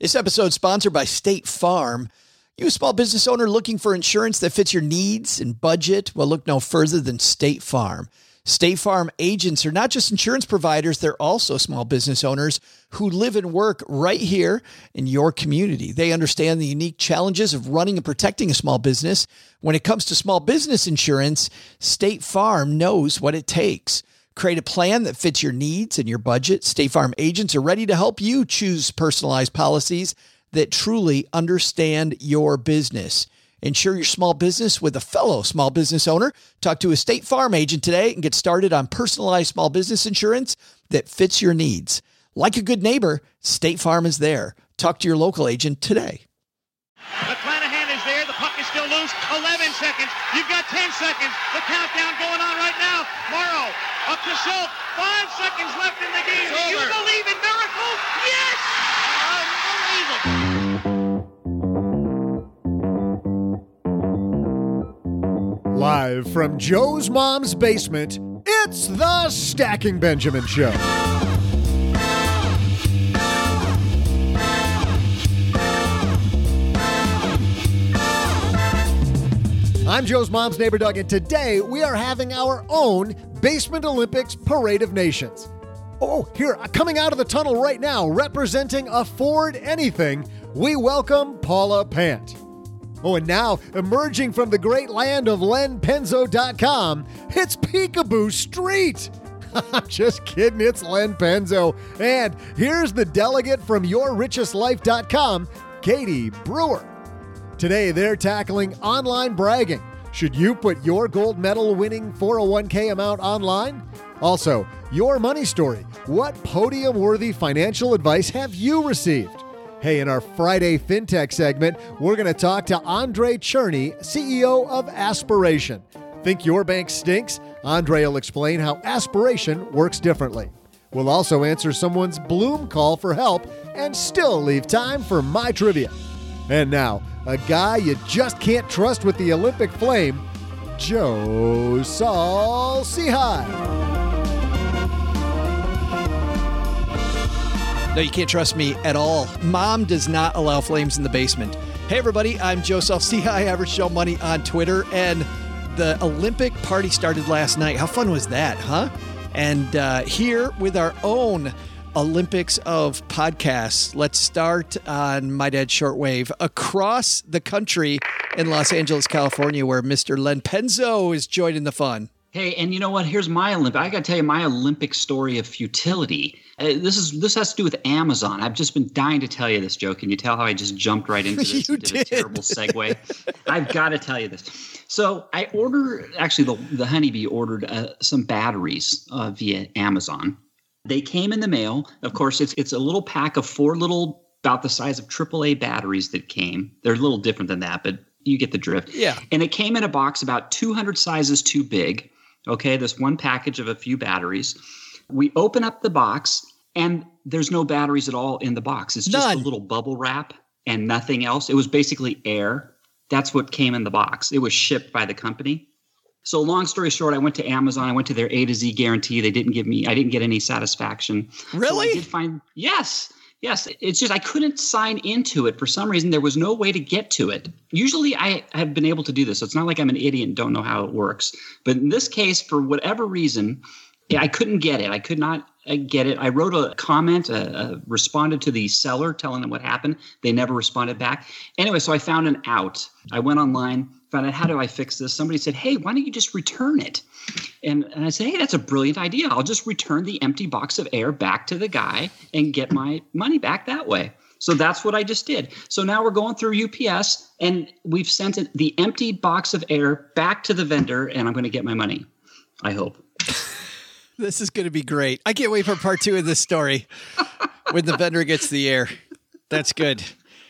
This episode sponsored by State Farm. You a small business owner looking for insurance that fits your needs and budget? Well, look no further than State Farm. State Farm agents are not just insurance providers, they're also small business owners who live and work right here in your community. They understand the unique challenges of running and protecting a small business. When it comes to small business insurance, State Farm knows what it takes. Create a plan that fits your needs and your budget. State Farm agents are ready to help you choose personalized policies that truly understand your business. Insure your small business with a fellow small business owner. Talk to a State Farm agent today and get started on personalized small business insurance that fits your needs. Like a good neighbor, State Farm is there. Talk to your local agent today. McClanahan is there. The puck is still loose. 11 seconds. You've got 10 seconds. The countdown going on right now. Morrow up to Schultz. 5 seconds left in the game. Do you believe in miracles? Yes! Unbelievable. Live from Joe's mom's basement, it's the Stacking Benjamin Show. I'm Joe's mom's neighbor Doug, and today we are having our own Basement Olympics Parade of Nations. Oh, here, coming out of the tunnel right now, representing Afford Anything, we welcome Paula Pant. Oh, and now, emerging from the great land of lenpenzo.com, it's Peekaboo Street. I'm just kidding, it's Len Penzo. And here's the delegate from yourrichestlife.com, Katie Brewer. Today, they're tackling online bragging. Should you put your gold medal winning 401k amount online? Also, your money story. What podium-worthy financial advice have you received? Hey, in our Friday FinTech segment, we're going to talk to Andre Cherney, CEO of Aspiration. Think your bank stinks? Andre will explain how Aspiration works differently. We'll also answer someone's Bloom call for help and still leave time for my trivia. And now, a guy you just can't trust with the Olympic flame, Joe Saul-Sehy. No, you can't trust me at all. Mom does not allow flames in the basement. Hey, everybody, I'm Joe Saul-Sehy, Average Joe Money on Twitter, and the Olympic party started last night. How fun was that, huh? And here with our own Olympics of podcasts, let's start on My Dad's Shortwave across the country in Los Angeles, California, where Mr. Len Penzo is joining the fun. Hey, and you know what? Here's my Olympic. I got to tell you my Olympic story of futility. This has to do with Amazon. I've just been dying to tell you this, Joe. Can you tell how I just jumped right into this and did a terrible segue? I've got to tell you this. So I the Honeybee ordered some batteries via Amazon. They came in the mail. Of course, it's a little pack of 4 little, about the size of AAA batteries that came. They're a little different than that, but you get the drift. Yeah. And it came in a box about 200 sizes too big. Okay, this one package of a few batteries. We open up the box, and there's no batteries at all in the box. It's just a little bubble wrap and nothing else. It was basically air. That's what came in the box. It was shipped by the company. So long story short, I went to Amazon. I went to their A to Z guarantee. I didn't get any satisfaction. Really? So I did find, yes. It's just I couldn't sign into it. For some reason, there was no way to get to it. Usually I have been able to do this. So it's not like I'm an idiot and don't know how it works. But in this case, for whatever reason, I couldn't get it. I could not get it. I wrote a comment, responded to the seller telling them what happened. They never responded back. Anyway, so I found an out. I went online, found out how do I fix this. Somebody said, hey, why don't you just return it? And I said, hey, that's a brilliant idea. I'll just return the empty box of air back to the guy and get my money back that way. So that's what I just did. So now we're going through UPS, and we've sent the empty box of air back to the vendor, and I'm going to get my money, I hope. This is going to be great. I can't wait for part 2 of this story when the vendor gets the air. That's good.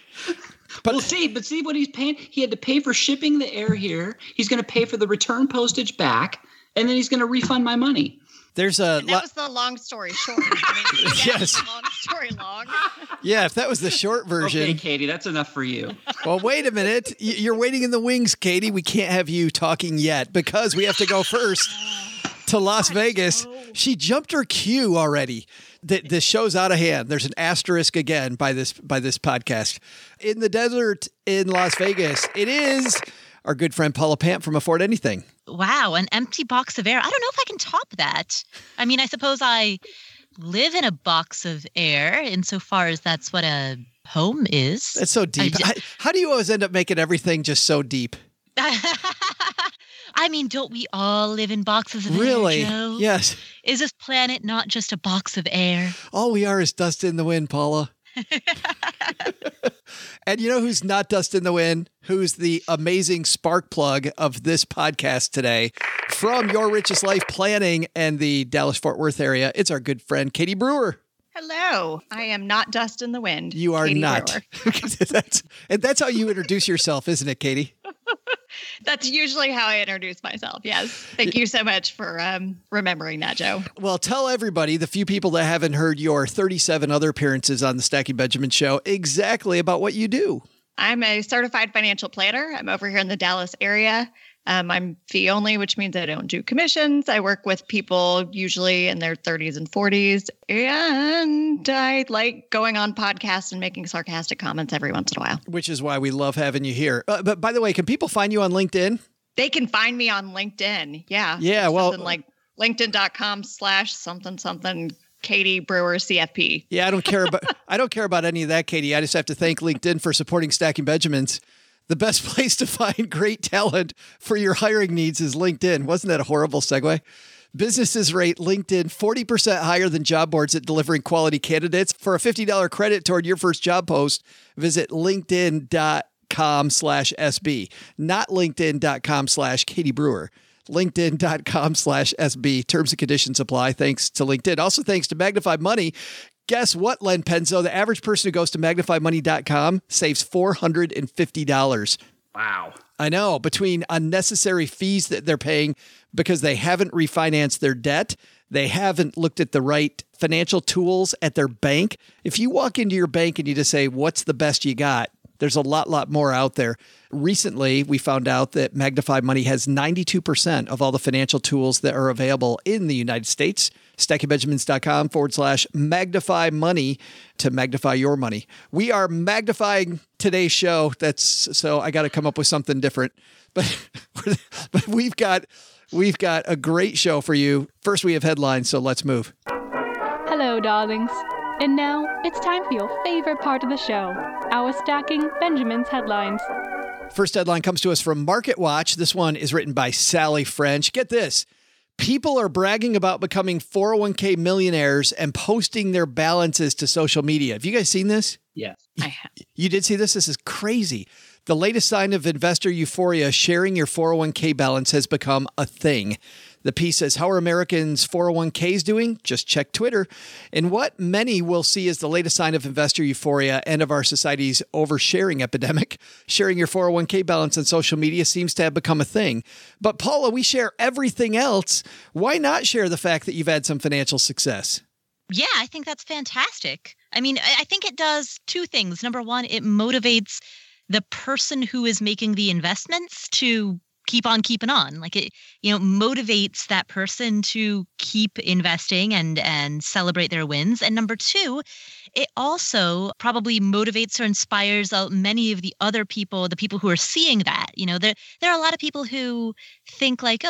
But see what he's paying. He had to pay for shipping the air here. He's going to pay for the return postage back, and then he's going to refund my money. There's that was the long story short. Yes. Long story long. Yeah, if that was the short version. Okay, Katie, that's enough for you. Well, wait a minute. You're waiting in the wings, Katie. We can't have you talking yet because we have to go first to Las Vegas. She jumped her queue already This show's out of hand. There's an asterisk again by this podcast. In the desert in Las Vegas, it is our good friend Paula Pant from Afford Anything. Wow, an empty box of air. I don't know if I can top that. I mean, I suppose I live in a box of air insofar as that's what a home is. That's so deep. How do you always end up making everything just so deep? I mean, don't we all live in boxes of really? air, Joe? Yes. Is this planet not just a box of air? All we are is dust in the wind, Paula. And you know who's not dust in the wind? Who's the amazing spark plug of this podcast today? From Your Richest Life Planning and the Dallas-Fort Worth area, it's our good friend, Katie Brewer. Hello. I am not dust in the wind. You are Katie not. That's how you introduce yourself, isn't it, Katie? That's usually how I introduce myself. Yes. Thank you so much for remembering that, Joe. Well, tell everybody, the few people that haven't heard your 37 other appearances on the Stacking Benjamin Show, exactly about what you do. I'm a certified financial planner. I'm over here in the Dallas area. I'm fee only, which means I don't do commissions. I work with people usually in their 30s and 40s. And I like going on podcasts and making sarcastic comments every once in a while. Which is why we love having you here. But by the way, can people find you on LinkedIn? They can find me on LinkedIn. Yeah. Yeah. Well, something like linkedin.com/something Katie Brewer CFP. Yeah, I don't care about any of that, Katie. I just have to thank LinkedIn for supporting Stacking Benjamins. The best place to find great talent for your hiring needs is LinkedIn. Wasn't that a horrible segue? Businesses rate LinkedIn 40% higher than job boards at delivering quality candidates. For a $50 credit toward your first job post, visit linkedin.com/SB, not linkedin.com/Katie Brewer. LinkedIn.com/SB. Terms and conditions apply. Thanks to LinkedIn. Also, thanks to Magnify Money. Guess what, Len Penzo? The average person who goes to magnifymoney.com saves $450. Wow. I know. Between unnecessary fees that they're paying because they haven't refinanced their debt, they haven't looked at the right financial tools at their bank. If you walk into your bank and you just say, what's the best you got? There's a lot more out there. Recently, we found out that Magnify Money has 92% of all the financial tools that are available in the United States. StackingBenjamins.com/magnify money to magnify your money. We are magnifying today's show. So I got to come up with something different. But we've got a great show for you. First, we have headlines, so let's move. Hello, darlings. And now it's time for your favorite part of the show, our Stacking Benjamin's headlines. First headline comes to us from MarketWatch. This one is written by Sally French. Get this. People are bragging about becoming 401k millionaires and posting their balances to social media. Have you guys seen this? Yes. I have. You did see this? This is crazy. The latest sign of investor euphoria, sharing your 401k balance has become a thing. The piece says, how are Americans' 401ks doing? Just check Twitter. And what many will see as the latest sign of investor euphoria and of our society's oversharing epidemic, sharing your 401k balance on social media seems to have become a thing. But Paula, we share everything else. Why not share the fact that you've had some financial success? Yeah, I think that's fantastic. I mean, I think it does two things. Number one, it motivates the person who is making the investments to keep on keeping on. Like it, motivates that person to keep investing and celebrate their wins. And number two, it also probably motivates or inspires many of the other people, the people who are seeing that. There are a lot of people who think like,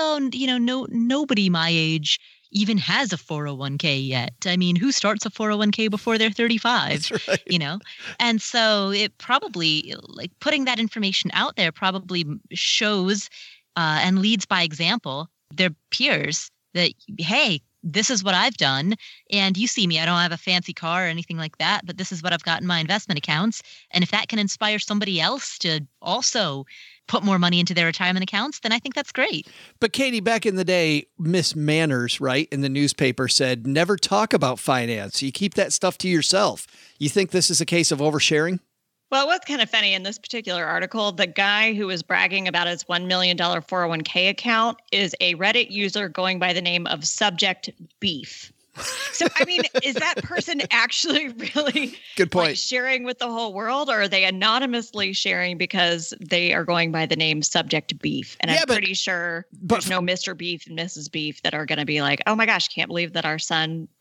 nobody my age even has a 401k yet. I mean, who starts a 401k before they're 35? That's right. And so it probably, like, putting that information out there probably shows and leads by example their peers that, hey, this is what I've done. And you see me, I don't have a fancy car or anything like that, but this is what I've got in my investment accounts. And if that can inspire somebody else to also put more money into their retirement accounts, then I think that's great. But Katie, back in the day, Miss Manners, right, in the newspaper said, never talk about finance. You keep that stuff to yourself. You think this is a case of oversharing? Well, it was kind of funny in this particular article. The guy who was bragging about his $1 million 401k account is a Reddit user going by the name of Subject Beef. So, I mean, is that person actually really good point sharing with the whole world, or are they anonymously sharing because they are going by the name Subject Beef? And I'm pretty sure there's no Mr. Beef and Mrs. Beef that are going to be like, oh my gosh, can't believe that our son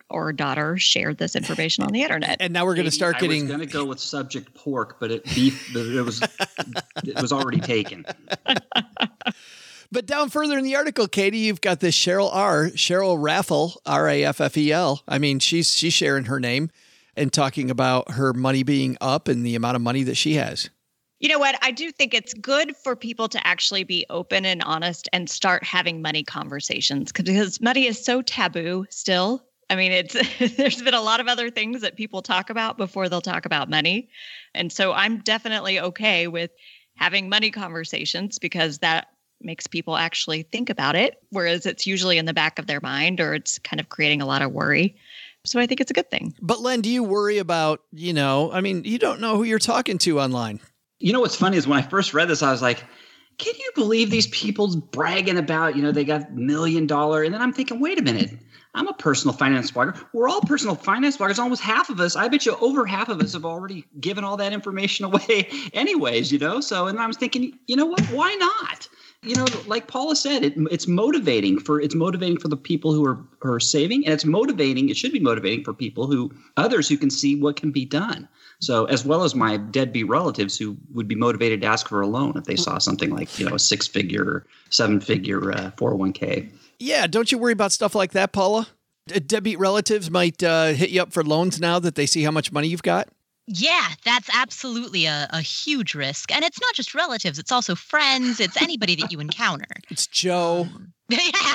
or daughter shared this information on the internet. And now we're going to start getting. I was going to go with subject pork, but it was already taken. But down further in the article, Katie, you've got this Cheryl Raffel, Raffel. I mean, she's sharing her name and talking about her money being up and the amount of money that she has. You know what? I do think it's good for people to actually be open and honest and start having money conversations because money is so taboo still. I mean, there's been a lot of other things that people talk about before they'll talk about money. And so I'm definitely okay with having money conversations because that makes people actually think about it, whereas it's usually in the back of their mind or it's kind of creating a lot of worry. So I think it's a good thing. But Len, do you worry about, you don't know who you're talking to online? You know what's funny is when I first read this, I was like, can you believe these people's bragging about, they got $1 million? And then I'm thinking, wait a minute. I'm a personal finance blogger. We're all personal finance bloggers. Almost half of us, I bet you over half of us have already given all that information away anyways, So, and I was thinking, you know what? Why not? Like Paula said, it's motivating for the people who are saving, and it should be motivating for others who can see what can be done. So as well as my deadbeat relatives who would be motivated to ask for a loan if they saw something like, a 6-figure or 7-figure 401k. Yeah. Don't you worry about stuff like that, Paula? Deadbeat relatives might hit you up for loans now that they see how much money you've got. Yeah, that's absolutely a huge risk. And it's not just relatives. It's also friends. It's anybody that you encounter. It's Joe. Yeah.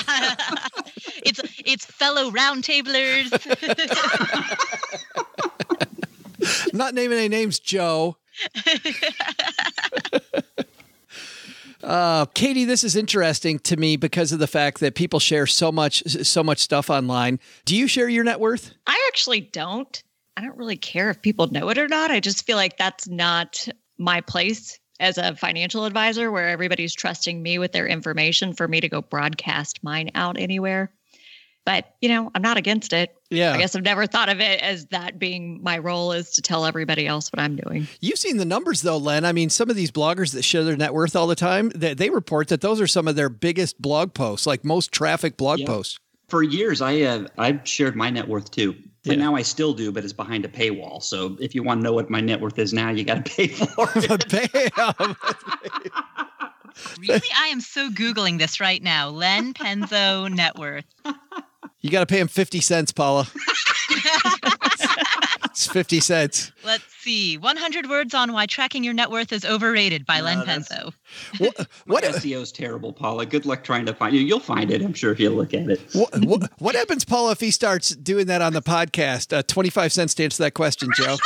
It's fellow roundtablers. Not naming any names, Joe. Katie, this is interesting to me because of the fact that people share so much stuff online. Do you share your net worth? I actually don't. I don't really care if people know it or not. I just feel like that's not my place as a financial advisor where everybody's trusting me with their information for me to go broadcast mine out anywhere. But, I'm not against it. Yeah. I guess I've never thought of it as that being my role is to tell everybody else what I'm doing. You've seen the numbers, though, Len. I mean, some of these bloggers that share their net worth all the time, they report that those are some of their biggest blog posts, like most traffic blog posts. For years, I shared my net worth, too. But now I still do, but it's behind a paywall. So if you want to know what my net worth is now, you got to pay for it. Really? I am so Googling this right now. Len Penzo net worth. You got to pay him 50 cents, Paula. It's 50 cents. Let's see. 100 words on why tracking your net worth is overrated by Len Penzo. What SEO is terrible, Paula. Good luck trying to find you. You'll find it, I'm sure, if you look at it. What happens, Paula, if he starts doing that on the podcast? 25 cents to answer that question, Joe.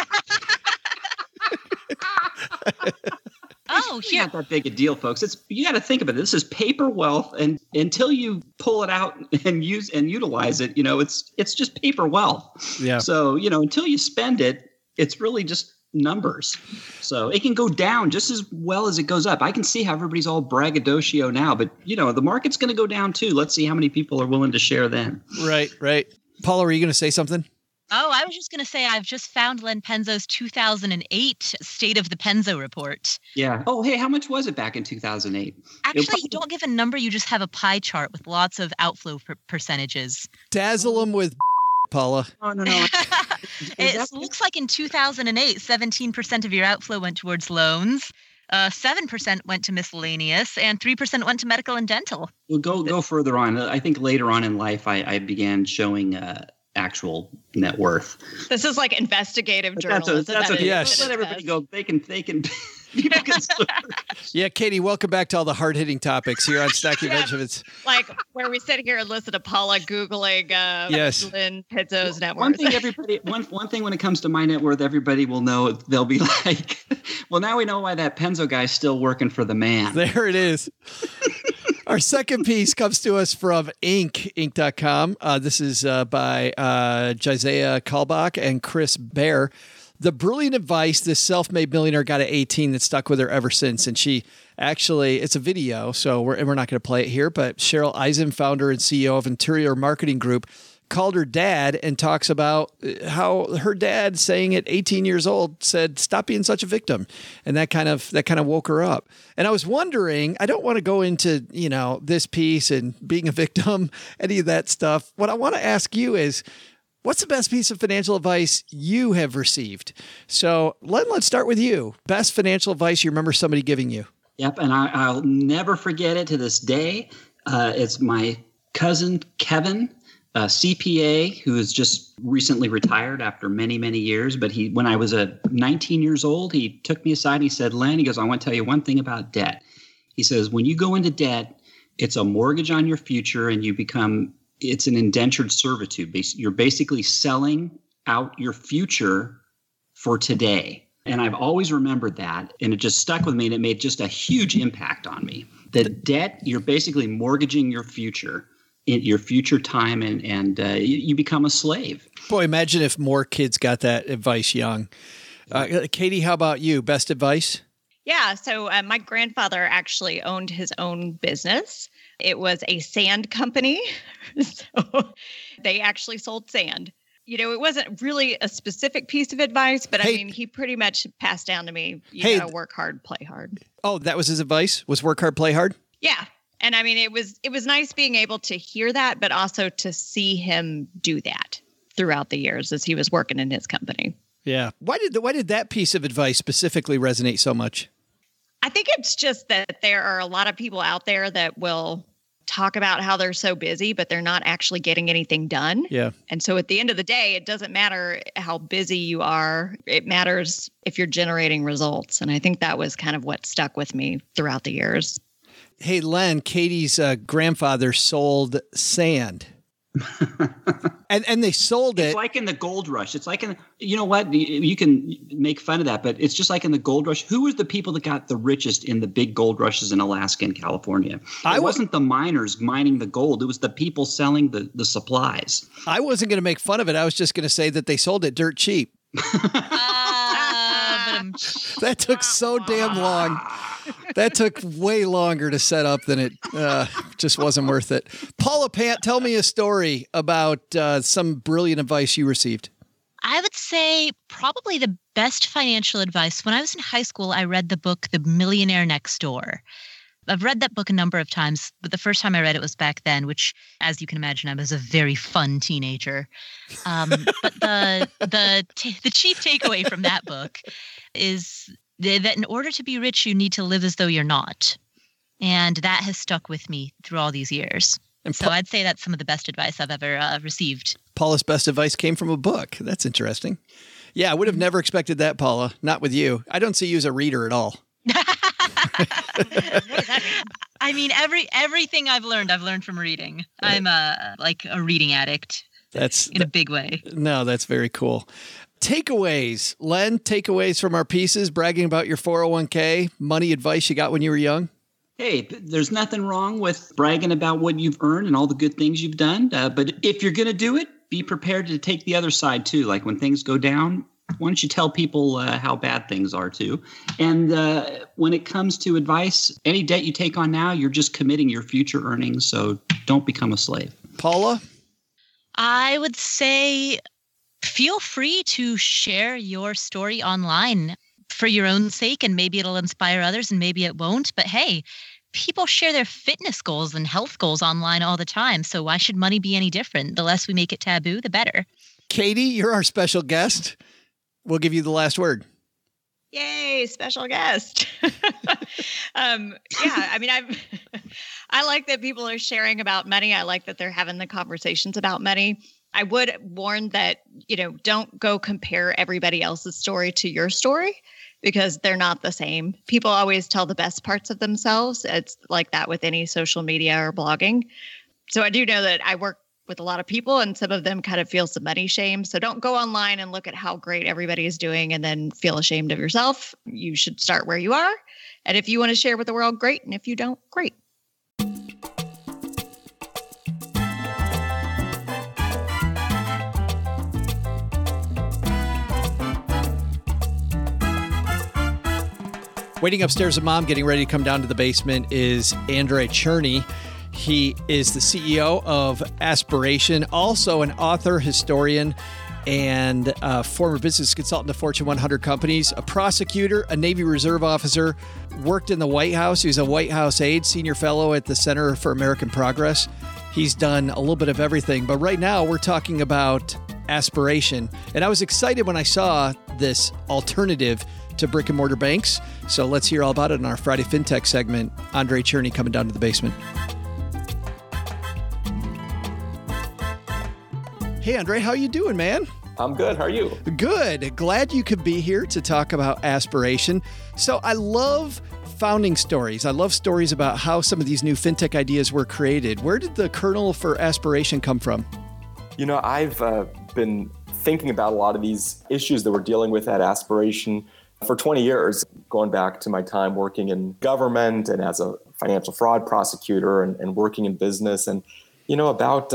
Oh, it's here. not that big a deal, folks. You got to think about it. This is paper wealth, and until you pull it out and use and utilize it, it's just paper wealth. Yeah. So until you spend it, it's really just numbers. So it can go down just as well as it goes up. I can see how everybody's all braggadocio now, but the market's going to go down too. Let's see how many people are willing to share then. Right. Paula, were you going to say something? Oh, I was just going to say I've just found Len Penzo's 2008 State of the Penzo report. Yeah. Oh, hey, how much was it back in 2008? Actually, you don't give a number. You just have a pie chart with lots of outflow percentages. Dazzle them with Paula. Oh, no. It looks like in 2008, 17% of your outflow went towards loans. 7% went to miscellaneous, and 3% went to medical and dental. Well, go further on. I think later on in life, I began showing actual net worth. This is like investigative journalism. That's okay. Yes. Let everybody go. They can. People can. Yeah, Katie, welcome back to all the hard-hitting topics here on Stacking Benjamins. Like where we sit here and listen to Paula Googling Len Penzo's net worth. One thing when it comes to my net worth, everybody will know. They'll be like, well, now we know why that Penzo guy's still working for the man. There it is. Our second piece comes to us from Inc.com. This is by Josiah Kalbach and Chris Baer. The brilliant advice this self-made millionaire got at 18 that stuck with her ever since. And she actually, it's a video, so we're not going to play it here, but Cheryl Eisen, founder and CEO of Interior Marketing Group, called her dad and talks about how her dad, saying at 18 years old, said, "Stop being such a victim." And that kind of woke her up. And I was wondering, I don't want to go into, this piece and being a victim, any of that stuff. What I want to ask you is, What's the best piece of financial advice you have received? So let's start with you. Best financial advice you remember somebody giving you? Yep, and I'll never forget it to this day. It's my cousin, Kevin, a CPA who is just recently retired after many, many years. But when I was 19 years old, he took me aside and he said, Len, he goes, I want to tell you one thing about debt. He says, when you go into debt, it's a mortgage on your future and it's an indentured servitude. You're basically selling out your future for today. And I've always remembered that, and it just stuck with me, and it made just a huge impact on me. The debt, you're basically mortgaging your future, your future time, and you become a slave. Boy, imagine if more kids got that advice young. Katie, how about you? Best advice? Yeah, so my grandfather actually owned his own business. It was a sand company, so they actually sold sand. You know, it wasn't really a specific piece of advice, but I mean, he pretty much passed down to me, you know, work hard, play hard. Oh, that was his advice? Was work hard, play hard? Yeah. And I mean, it was nice being able to hear that, but also to see him do that throughout the years as he was working in his company. Yeah. Why did that piece of advice specifically resonate so much? I think it's just that there are a lot of people out there that will talk about how they're so busy, but they're not actually getting anything done. Yeah. And so at the end of the day, it doesn't matter how busy you are. It matters if you're generating results. And I think that was kind of what stuck with me throughout the years. Hey, Len, Katie's grandfather sold sand. and they sold it. It's like in the gold rush. It's like you know what? You can make fun of that, but it's just like in the gold rush. Who was the people that got the richest in the big gold rushes in Alaska and California? It wasn't the miners mining the gold. It was the people selling the supplies. I wasn't going to make fun of it. I was just going to say that they sold it dirt cheap. That took so damn long. That took way longer to set up than it just wasn't worth it. Paula Pant, tell me a story about some brilliant advice you received. I would say probably the best financial advice. When I was in high school, I read the book, The Millionaire Next Door. I've read that book a number of times, but the first time I read it was back then, which, as you can imagine, I was a very fun teenager. But the chief takeaway from that book is that in order to be rich, you need to live as though you're not. And that has stuck with me through all these years. And so I'd say that's some of the best advice I've ever received. Paula's best advice came from a book. That's interesting. Yeah, I would have never expected that, Paula. Not with you. I don't see you as a reader at all. I mean, everything I've learned from reading. I'm a reading addict. That's in a big way. No, that's very cool. Takeaways, Len, takeaways from our pieces, bragging about your 401k, money advice you got when you were young. Hey, there's nothing wrong with bragging about what you've earned and all the good things you've done. But if you're going to do it, be prepared to take the other side too. Like when things go down, why don't you tell people how bad things are too? And when it comes to advice, any debt you take on now, you're just committing your future earnings. So don't become a slave. Paula? I would say feel free to share your story online for your own sake, and maybe it'll inspire others and maybe it won't. But hey, people share their fitness goals and health goals online all the time. So why should money be any different? The less we make it taboo, the better. Katie, you're our special guest. We'll give you the last word. Yay, special guest. I mean, I like that people are sharing about money. I like that they're having the conversations about money. I would warn that, don't go compare everybody else's story to your story because they're not the same. People always tell the best parts of themselves. It's like that with any social media or blogging. So I do know that I work with a lot of people and some of them kind of feel some money shame. So don't go online and look at how great everybody is doing and then feel ashamed of yourself. You should start where you are. And if you want to share with the world, great. And if you don't, great. Waiting upstairs with Mom, getting ready to come down to the basement, is Andre Cherney. He is the CEO of Aspiration, also an author, historian, and former business consultant to Fortune 100 companies, a prosecutor, a Navy Reserve officer, worked in the White House. He was a White House aide, senior fellow at the Center for American Progress. He's done a little bit of everything, but right now we're talking about Aspiration. And I was excited when I saw this alternative to brick and mortar banks. So let's hear all about it in our Friday FinTech segment. Andre Cherney coming down to the basement. Hey, Andre, how you doing, man? I'm good. How are you? Good. Glad you could be here to talk about Aspiration. So I love founding stories. I love stories about how some of these new fintech ideas were created. Where did the kernel for Aspiration come from? You know, I've been thinking about a lot of these issues that we're dealing with at Aspiration for 20 years, going back to my time working in government and as a financial fraud prosecutor and working in business. And, you know, about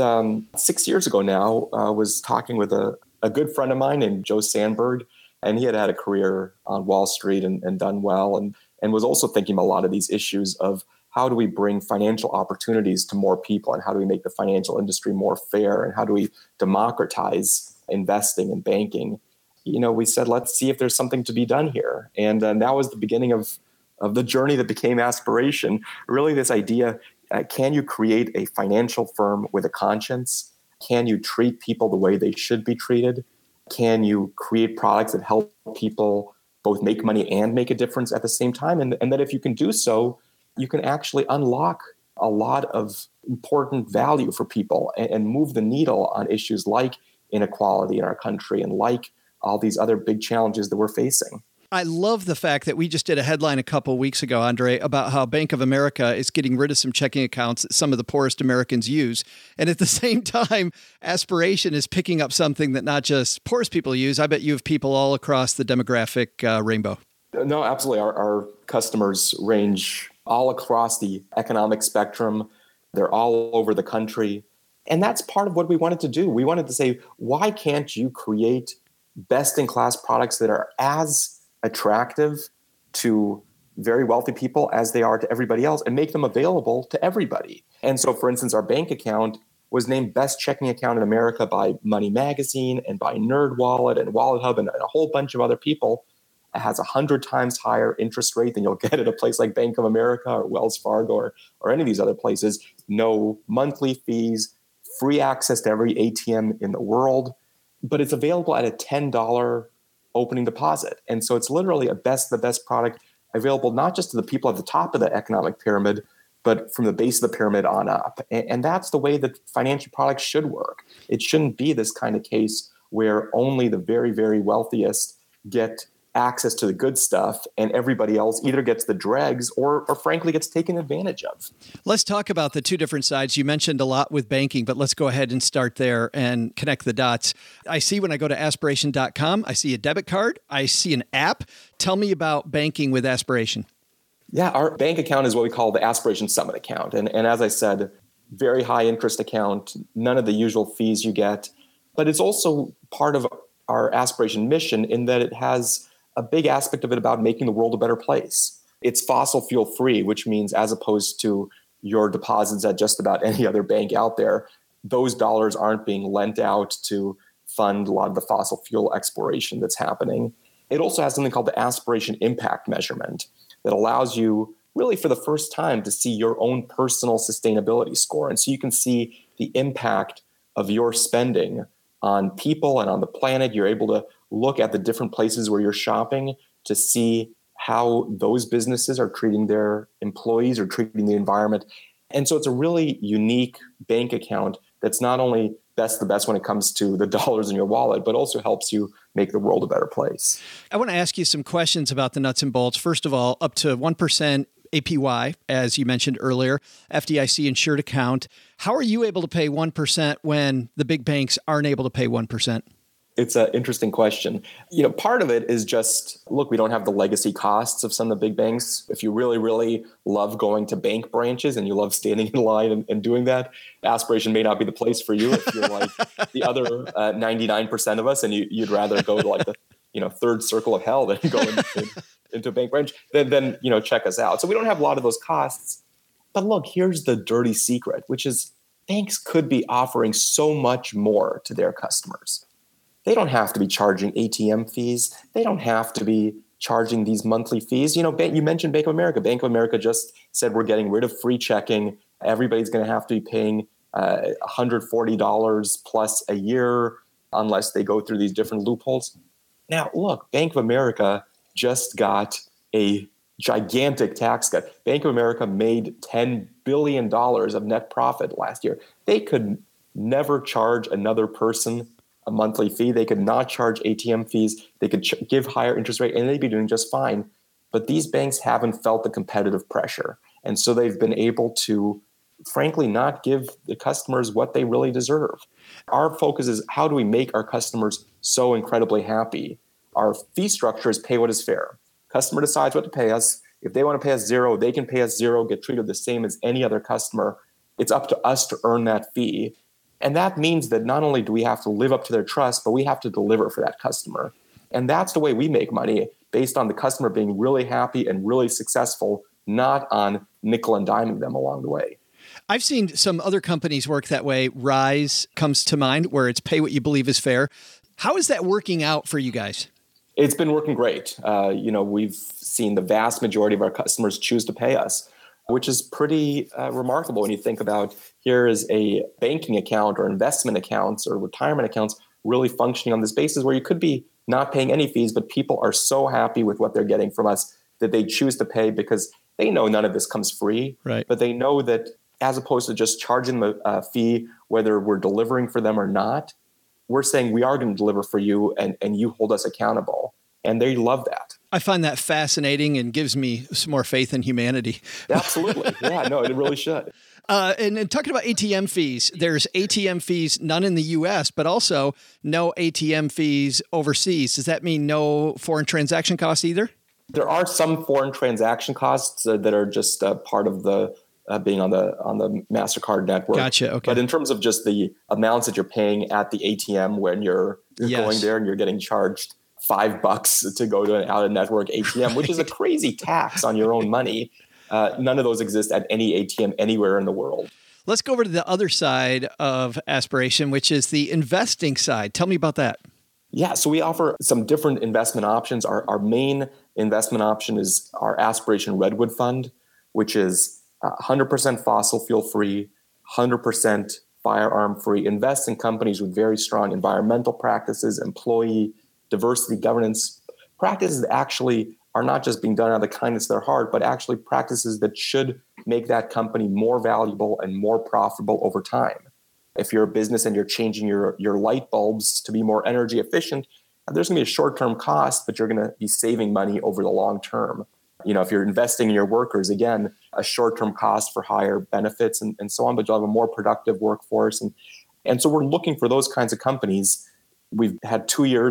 6 years ago now, I was talking with a good friend of mine named Joe Sandberg, and he had a career on Wall Street and done well, and was also thinking about a lot of these issues of how do we bring financial opportunities to more people, and how do we make the financial industry more fair, and how do we democratize investing and banking. You know, we said, let's see if there's something to be done here. And that was the beginning of the journey that became Aspiration. Really this idea, can you create a financial firm with a conscience? Can you treat people the way they should be treated? Can you create products that help people both make money and make a difference at the same time? And that if you can do so, you can actually unlock a lot of important value for people and move the needle on issues like inequality in our country and like all these other big challenges that we're facing. I love the fact that we just did a headline a couple of weeks ago, Andre, about how Bank of America is getting rid of some checking accounts that some of the poorest Americans use. And at the same time, Aspiration is picking up something that not just poorest people use. I bet you have people all across the demographic rainbow. No, absolutely. Our customers range all across the economic spectrum. They're all over the country. And that's part of what we wanted to do. We wanted to say, why can't you create best-in-class products that are as attractive to very wealthy people as they are to everybody else, and make them available to everybody? And so, for instance, our bank account was named Best Checking Account in America by Money Magazine and by NerdWallet and WalletHub and a whole bunch of other people. It has 100 times higher interest rate than you'll get at a place like Bank of America or Wells Fargo or any of these other places. No monthly fees, free access to every ATM in the world, but it's available at a $10 opening deposit. And so it's literally the best product available not just to the people at the top of the economic pyramid, but from the base of the pyramid on up. And that's the way that financial products should work. It shouldn't be this kind of case where only the very, very wealthiest get access to the good stuff and everybody else either gets the dregs or frankly gets taken advantage of. Let's talk about the two different sides. You mentioned a lot with banking, but let's go ahead and start there and connect the dots. I see when I go to aspiration.com, I see a debit card, I see an app. Tell me about banking with Aspiration. Yeah, our bank account is what we call the Aspiration Summit account. And as I said, very high interest account, none of the usual fees you get, but it's also part of our Aspiration mission in that it has a big aspect of it about making the world a better place. It's fossil fuel free, which means as opposed to your deposits at just about any other bank out there, those dollars aren't being lent out to fund a lot of the fossil fuel exploration that's happening. It also has something called the Aspiration Impact Measurement that allows you really for the first time to see your own personal sustainability score. And so you can see the impact of your spending on people and on the planet. You're able to look at the different places where you're shopping to see how those businesses are treating their employees or treating the environment. And so it's a really unique bank account that's not only the best when it comes to the dollars in your wallet, but also helps you make the world a better place. I want to ask you some questions about the nuts and bolts. First of all, up to 1% APY, as you mentioned earlier, FDIC insured account. How are you able to pay 1% when the big banks aren't able to pay 1%? It's an interesting question. You know, part of it is just, look, we don't have the legacy costs of some of the big banks. If you really, really love going to bank branches and you love standing in line and doing that, Aspiration may not be the place for you if you're like the other 99% of us and you'd rather go to like the third circle of hell than go into a bank branch, then check us out. So we don't have a lot of those costs. But look, here's the dirty secret, which is banks could be offering so much more to their customers. They don't have to be charging ATM fees. They don't have to be charging these monthly fees. You mentioned Bank of America. Bank of America just said we're getting rid of free checking. Everybody's going to have to be paying $140 plus a year unless they go through these different loopholes. Now, look, Bank of America just got a gigantic tax cut. Bank of America made $10 billion of net profit last year. They could never charge another person a monthly fee. They could not charge ATM fees. They could give higher interest rate, and they'd be doing just fine. But these banks haven't felt the competitive pressure. And so they've been able to, frankly, not give the customers what they really deserve. Our focus is, how do we make our customers so incredibly happy? Our fee structure is pay what is fair. Customer decides what to pay us. If they want to pay us zero, they can pay us zero, get treated the same as any other customer. It's up to us to earn that fee. And that means that not only do we have to live up to their trust, but we have to deliver for that customer. And that's the way we make money, based on the customer being really happy and really successful, not on nickel and diming them along the way. I've seen some other companies work that way. Rise comes to mind, where it's pay what you believe is fair. How is that working out for you guys? It's been working great. We've seen the vast majority of our customers choose to pay us, which is pretty remarkable when you think about, here is a banking account or investment accounts or retirement accounts really functioning on this basis where you could be not paying any fees, but people are so happy with what they're getting from us that they choose to pay because they know none of this comes free. Right. But they know that as opposed to just charging them a fee, whether we're delivering for them or not, we're saying we are going to deliver for you and you hold us accountable. And they love that. I find that fascinating and gives me some more faith in humanity. Absolutely. Yeah, no, it really should. And talking about ATM fees, there's ATM fees, none in the U.S., but also no ATM fees overseas. Does that mean no foreign transaction costs either? There are some foreign transaction costs that are just part of the being on the MasterCard network. Gotcha. Okay. But in terms of just the amounts that you're paying at the ATM when you're going there and you're getting charged $5 to go to an out-of-network ATM, which is a crazy tax on your own money. None of those exist at any ATM anywhere in the world. Let's go over to the other side of Aspiration, which is the investing side. Tell me about that. Yeah, so we offer some different investment options. Our main investment option is our Aspiration Redwood Fund, which is 100% fossil fuel free, 100% firearm free, invests in companies with very strong environmental practices, employee diversity, governance practices that actually are not just being done out of the kindness of their heart, but actually practices that should make that company more valuable and more profitable over time. If you're a business and you're changing your light bulbs to be more energy efficient, there's going to be a short-term cost, but you're going to be saving money over the long term. If you're investing in your workers, again, a short-term cost for higher benefits and so on, but you'll have a more productive workforce. And so we're looking for those kinds of companies. We've had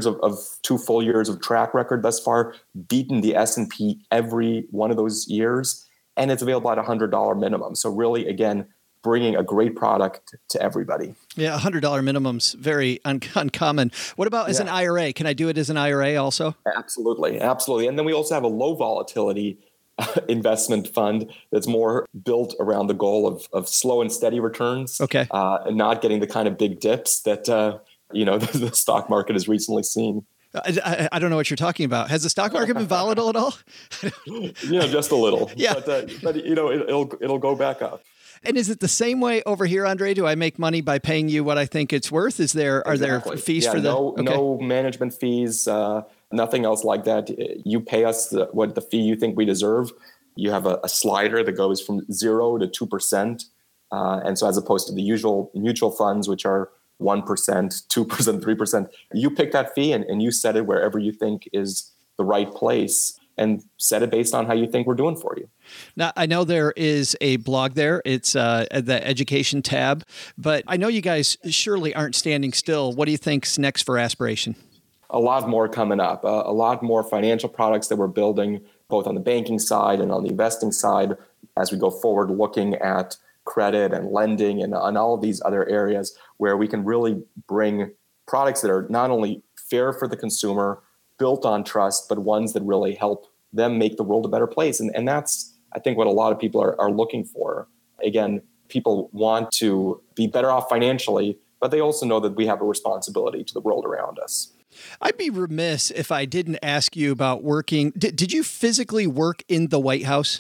2 full years of track record thus far, beaten the S&P every one of those years, and it's available at $100 minimum. So really, again, bringing a great product to everybody. Yeah, $100 minimum's very uncommon. What about as an IRA? Can I do it as an IRA also? Absolutely. And then we also have a low volatility investment fund that's more built around the goal of slow and steady returns. Okay. And not getting the kind of big dips that the stock market has recently seen. I don't know what you're talking about. Has the stock market been volatile at all? Just a little. Yeah. But it'll go back up. And is it the same way over here, Andre? Do I make money by paying you what I think it's worth? Are there fees for the? No management fees, nothing else like that. You pay us what the fee you think we deserve. You have a slider that goes from 0 to 2%. And so as opposed to the usual mutual funds, which are 1%, 2%, 3%, you pick that fee and you set it wherever you think is the right place and set it based on how you think we're doing for you. Now, I know there is a blog there. It's the education tab, but I know you guys surely aren't standing still. What do you think's next for Aspiration? A lot more coming up, a lot more financial products that we're building, both on the banking side and on the investing side, as we go forward, looking at credit and lending and on all of these other areas where we can really bring products that are not only fair for the consumer, built on trust, but ones that really help them make the world a better place. And that's, I think, what a lot of people are looking for. Again, people want to be better off financially, but they also know that we have a responsibility to the world around us. I'd be remiss if I didn't ask you about working. Did you physically work in the White House?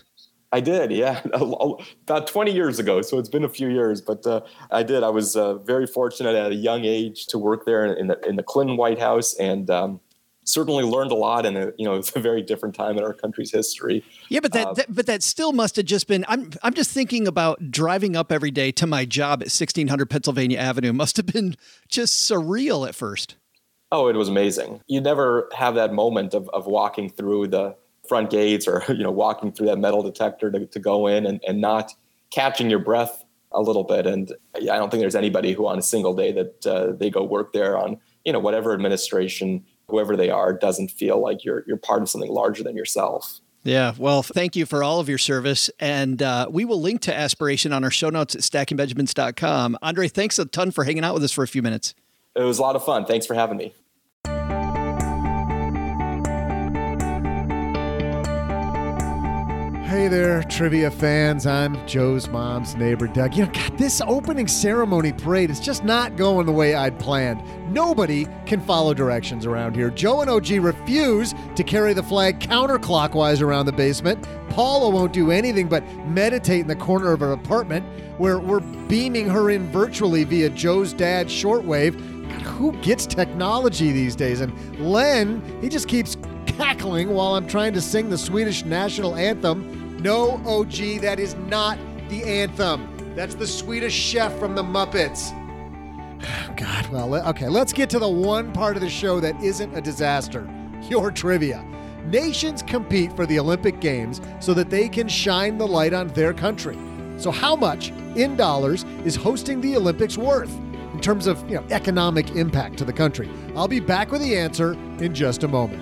I did, yeah, about 20 years ago. So it's been a few years, but I did. I was very fortunate at a young age to work there in the Clinton White House, and certainly learned a lot. And it's a very different time in our country's history. Yeah, but that still must have just been. I'm just thinking about driving up every day to my job at 1600 Pennsylvania Avenue. Must have been just surreal at first. Oh, it was amazing. You never have that moment of walking through the front gates or, walking through that metal detector to go in and not catching your breath a little bit. And I don't think there's anybody who on a single day that they go work there on, whatever administration, whoever they are, doesn't feel like you're part of something larger than yourself. Yeah. Well, thank you for all of your service. And we will link to Aspiration on our show notes at stackingbenjamins.com. Andre, thanks a ton for hanging out with us for a few minutes. It was a lot of fun. Thanks for having me. Hey there, trivia fans. I'm Joe's mom's neighbor, Doug. This opening ceremony parade is just not going the way I'd planned. Nobody can follow directions around here. Joe and OG refuse to carry the flag counterclockwise around the basement. Paula won't do anything but meditate in the corner of her apartment, where we're beaming her in virtually via Joe's dad's shortwave. God, who gets technology these days? And Len, he just keeps cackling while I'm trying to sing the Swedish national anthem. No, OG, that is not the anthem. That's the Swedish Chef from the Muppets. God, well, okay, let's get to the one part of the show that isn't a disaster. Your trivia. Nations compete for the Olympic Games so that they can shine the light on their country. So how much, in dollars, is hosting the Olympics worth in terms of economic impact to the country? I'll be back with the answer in just a moment.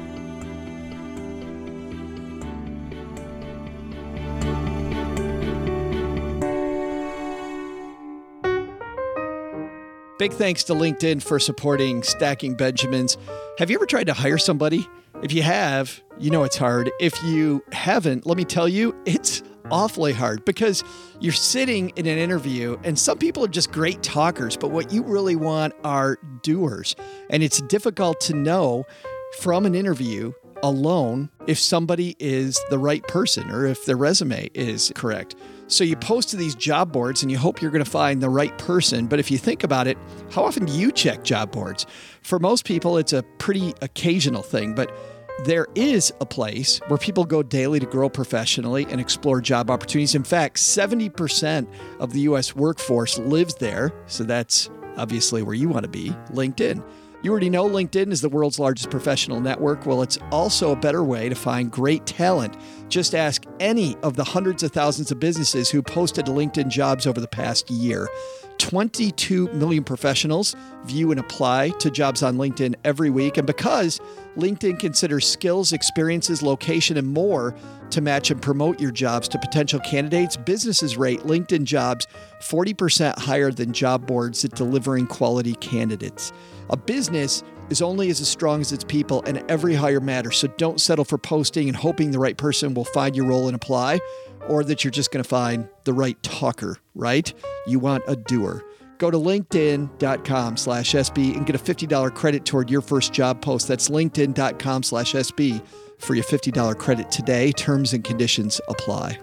Big thanks to LinkedIn for supporting Stacking Benjamins. Have you ever tried to hire somebody? If you have, it's hard. If you haven't, let me tell you, it's awfully hard because you're sitting in an interview and some people are just great talkers, but what you really want are doers. And it's difficult to know from an interview alone if somebody is the right person or if their resume is correct. So you post to these job boards and you hope you're going to find the right person. But if you think about it, how often do you check job boards? For most people, it's a pretty occasional thing, but there is a place where people go daily to grow professionally and explore job opportunities. In fact, 70% of the U.S. workforce lives there. So that's obviously where you want to be, LinkedIn. You already know LinkedIn is the world's largest professional network. Well, it's also a better way to find great talent. Just ask any of the hundreds of thousands of businesses who posted LinkedIn jobs over the past year. 22 million professionals view and apply to jobs on LinkedIn every week. And because LinkedIn considers skills, experiences, location, and more to match and promote your jobs to potential candidates, businesses rate LinkedIn jobs 40% higher than job boards at delivering quality candidates. A business is only as strong as its people, and every hire matters. So don't settle for posting and hoping the right person will find your role and apply, or that you're just going to find the right talker, right? You want a doer. Go to linkedin.com/SB and get a $50 credit toward your first job post. That's linkedin.com/SB for your $50 credit today. Terms and conditions apply.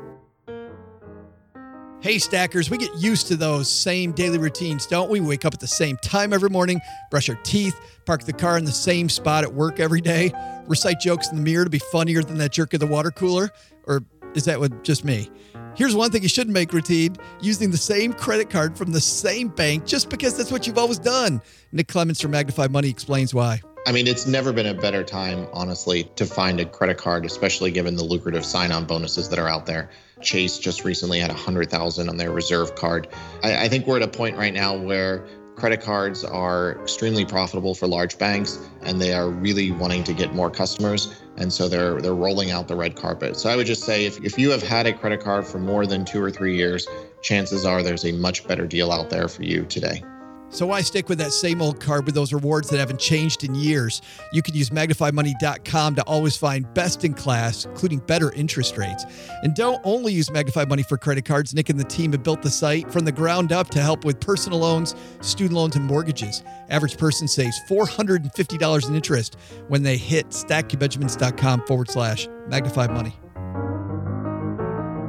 Hey, Stackers, we get used to those same daily routines, don't we? We wake up at the same time every morning, brush our teeth, park the car in the same spot at work every day, recite jokes in the mirror to be funnier than that jerk at the water cooler. Or is that with just me? Here's one thing you shouldn't make routine: using the same credit card from the same bank just because that's what you've always done. Nick Clements from Magnify Money explains why. I mean, it's never been a better time, honestly, to find a credit card, especially given the lucrative sign-on bonuses that are out there. Chase just recently had $100,000 on their reserve card. I think we're at a point right now where credit cards are extremely profitable for large banks, and they are really wanting to get more customers. And so they're rolling out the red carpet. So I would just say if you have had a credit card for more than 2 or 3 years, chances are there's a much better deal out there for you today. So why stick with that same old card with those rewards that haven't changed in years? You can use MagnifyMoney.com to always find best in class, including better interest rates. And don't only use Magnify Money for credit cards. Nick and the team have built the site from the ground up to help with personal loans, student loans, and mortgages. Average person saves $450 in interest when they hit stackingbenjamins.com/Magnify Money.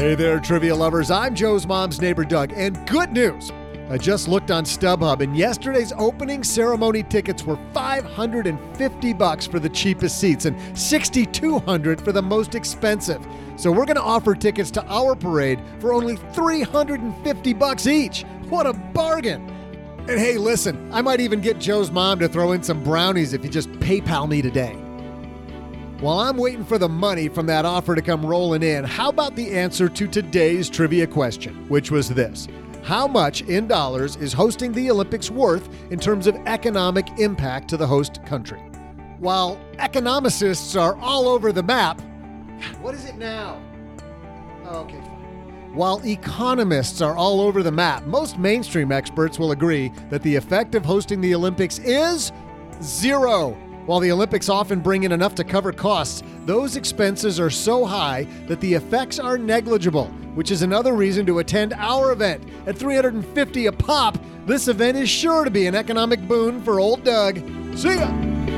Hey there, trivia lovers. I'm Joe's mom's neighbor, Doug, and good news. I just looked on StubHub, and yesterday's opening ceremony tickets were $550 for the cheapest seats and $6,200 for the most expensive. So we're going to offer tickets to our parade for only $350 each. What a bargain! And hey, listen, I might even get Joe's mom to throw in some brownies if you just PayPal me today. While I'm waiting for the money from that offer to come rolling in, how about the answer to today's trivia question, which was this: how much in dollars is hosting the Olympics worth in terms of economic impact to the host country? While economicists are all over the map, what is it now? Okay, fine. While economists are all over the map, most mainstream experts will agree that the effect of hosting the Olympics is zero. While the Olympics often bring in enough to cover costs, those expenses are so high that the effects are negligible, which is another reason to attend our event. At $350 a pop, this event is sure to be an economic boon for old Doug. See ya!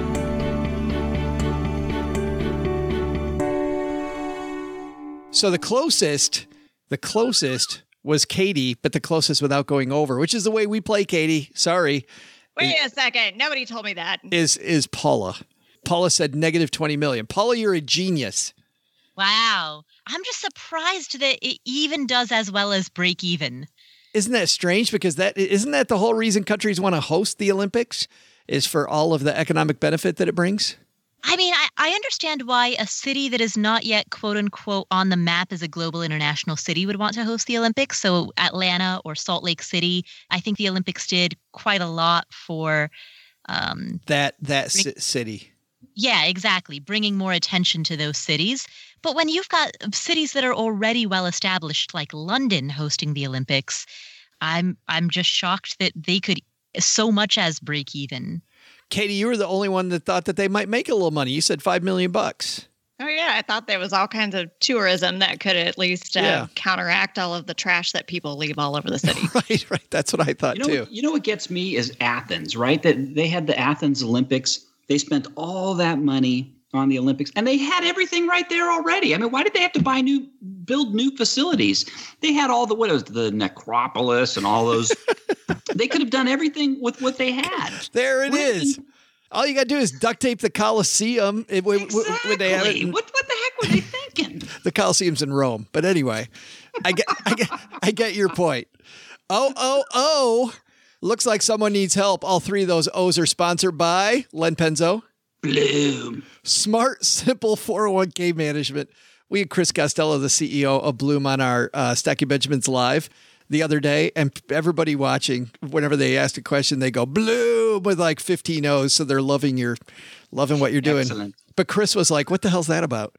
So the closest was Katie, but the closest without going over, which is the way we play, Katie. Sorry. Wait a second. Nobody told me that. Is Paula. Paula said negative 20 million. Paula, you're a genius. Wow. I'm just surprised that it even does as well as break even. Isn't that strange? Because isn't that the whole reason countries want to host the Olympics, is for all of the economic benefit that it brings? I mean, I understand why a city that is not yet, quote unquote, on the map as a global international city would want to host the Olympics. So Atlanta or Salt Lake City, I think the Olympics did quite a lot for city. Yeah, exactly. Bringing more attention to those cities. But when you've got cities that are already well established, like London hosting the Olympics, I'm just shocked that they could so much as break even. Katie, you were the only one that thought that they might make a little money. You said $5 million. Oh, yeah. I thought there was all kinds of tourism that could at least counteract all of the trash that people leave all over the city. Right. That's what I thought, too. You know what gets me is Athens, right? That they had the Athens Olympics. They spent all that money on the Olympics, and they had everything right there already. I mean, why did they have to build new facilities? They had all the necropolis and all those. They could have done everything with what they had. There it is. All you got to do is duct tape the Colosseum. Exactly. What the heck were they thinking? The Colosseum's in Rome. But anyway, I get your point. Oh. Looks like someone needs help. All three of those O's are sponsored by Len Penzo. Bloom. Smart, simple 401k management. We had Chris Costello, the CEO of Bloom, on our Stacking Benjamins Live the other day, and everybody watching, whenever they ask a question, they go Bloom with like 15 O's. So they're loving what you're doing. Excellent. But Chris was like, "What the hell's that about?"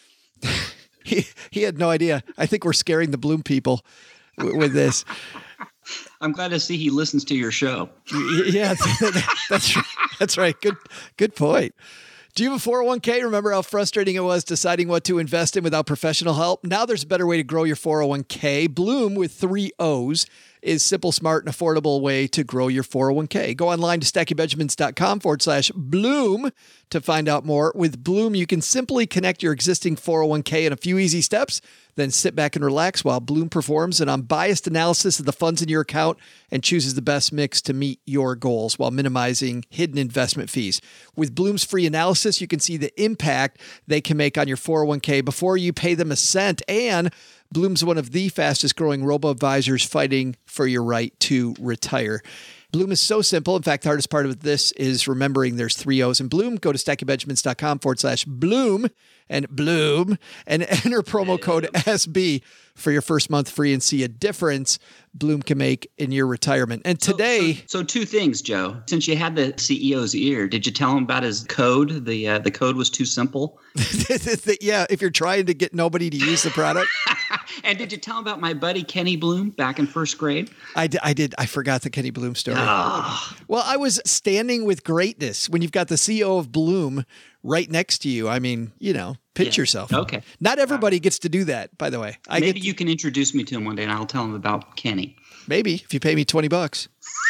he had no idea. I think we're scaring the Bloom people with this. I'm glad to see he listens to your show. Yeah, that's right. Good point. Do you have a 401k? Remember how frustrating it was deciding what to invest in without professional help? Now there's a better way to grow your 401k. Bloom, with 3 O's, is simple, smart, and affordable way to grow your 401k. Go online to stackingbenjamins.com/Bloom to find out more. With Bloom, you can simply connect your existing 401k in a few easy steps, then sit back and relax while Bloom performs an unbiased analysis of the funds in your account and chooses the best mix to meet your goals while minimizing hidden investment fees. With Bloom's free analysis, you can see the impact they can make on your 401k before you pay them a cent. And Bloom's one of the fastest growing robo-advisors fighting for your right to retire. Bloom is so simple. In fact, the hardest part of this is remembering there's 3 O's in Bloom. Go to stackingbenjamins.com/Bloom and Bloom and enter promo code SB for your first month free and see a difference Bloom can make in your retirement. And today... So 2 things, Joe. Since you had the CEO's ear, did you tell him about his code? The code was too simple? Yeah, if you're trying to get nobody to use the product. And did you tell him about my buddy Kenny Bloom back in first grade? I did. I forgot the Kenny Bloom story. Oh. Well, I was standing with greatness when you've got the CEO of Bloom right next to you. I mean, pitch yourself. Okay. Not everybody gets to do that, by the way. Maybe you can introduce me to him one day and I'll tell him about Kenny. Maybe, if you pay me $20.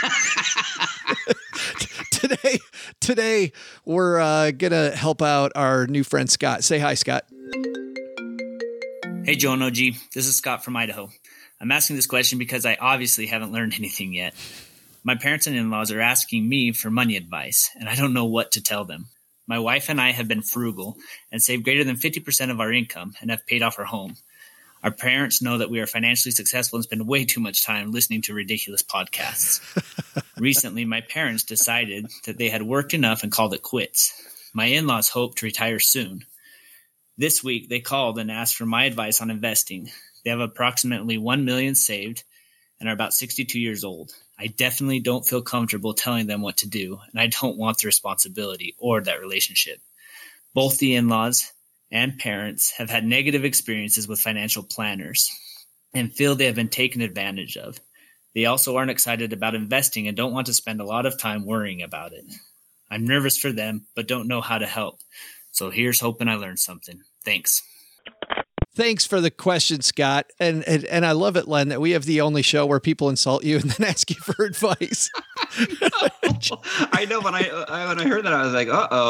Today we're going to help out our new friend, Scott. Say hi, Scott. Hey, Joe and OG. This is Scott from Idaho. I'm asking this question because I obviously haven't learned anything yet. My parents and in-laws are asking me for money advice, and I don't know what to tell them. My wife and I have been frugal and saved greater than 50% of our income and have paid off our home. Our parents know that we are financially successful and spend way too much time listening to ridiculous podcasts. Recently, my parents decided that they had worked enough and called it quits. My in-laws hope to retire soon. This week, they called and asked for my advice on investing. They have approximately $1 million saved and are about 62 years old. I definitely don't feel comfortable telling them what to do, and I don't want the responsibility or that relationship. Both the in-laws and parents have had negative experiences with financial planners and feel they have been taken advantage of. They also aren't excited about investing and don't want to spend a lot of time worrying about it. I'm nervous for them, but don't know how to help. So here's hoping I learned something. Thanks. Thanks for the question, Scott. And I love it, Len, that we have the only show where people insult you and then ask you for advice. I know. When I heard that, I was like,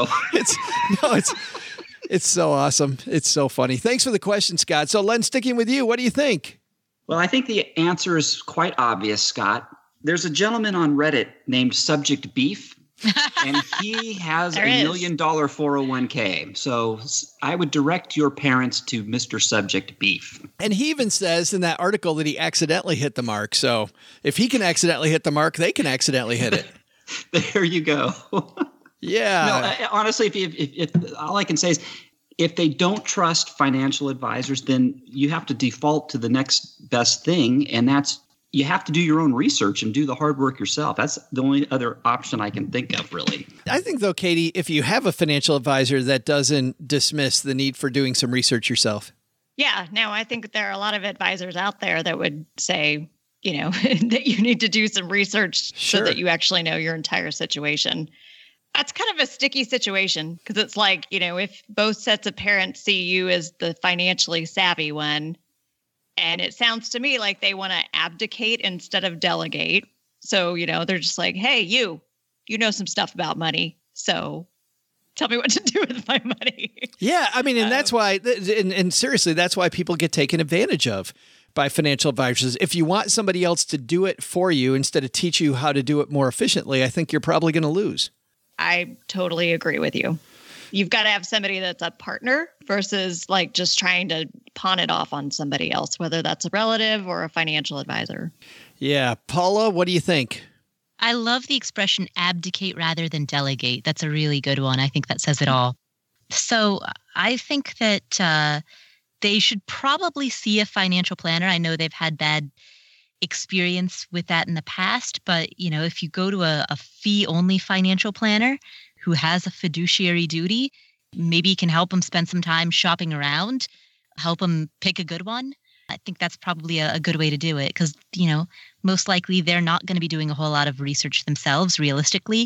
uh-oh. It's so awesome. It's so funny. Thanks for the question, Scott. So, Len, sticking with you, what do you think? Well, I think the answer is quite obvious, Scott. There's a gentleman on Reddit named Subject Beef, and he has a $1 million 401k. So I would direct your parents to Mr. Subject Beef. And he even says in that article that he accidentally hit the mark. So if he can accidentally hit the mark, they can accidentally hit it. There you go. Yeah. No, honestly, if all I can say is if they don't trust financial advisors, then you have to default to the next best thing. And that's you have to do your own research and do the hard work yourself. That's the only other option I can think of, really. I think, though, Katie, if you have a financial advisor, that doesn't dismiss the need for doing some research yourself. Yeah, no, I think there are a lot of advisors out there that would say, that you need to do some research so that you actually know your entire situation. That's kind of a sticky situation because it's like, if both sets of parents see you as the financially savvy one, and it sounds to me like they want to abdicate instead of delegate. So, they're just like, hey, you know some stuff about money. So tell me what to do with my money. Yeah. I mean, and that's why, and seriously, that's why people get taken advantage of by financial advisors. If you want somebody else to do it for you instead of teach you how to do it more efficiently, I think you're probably going to lose. I totally agree with you. You've got to have somebody that's a partner versus like just trying to pawn it off on somebody else, whether that's a relative or a financial advisor. Yeah. Paula, what do you think? I love the expression abdicate rather than delegate. That's a really good one. I think that says it all. So I think that they should probably see a financial planner. I know they've had bad experience with that in the past, but if you go to a fee-only financial planner who has a fiduciary duty, maybe you can help them spend some time shopping around, help them pick a good one. I think that's probably a good way to do it because, most likely they're not going to be doing a whole lot of research themselves realistically.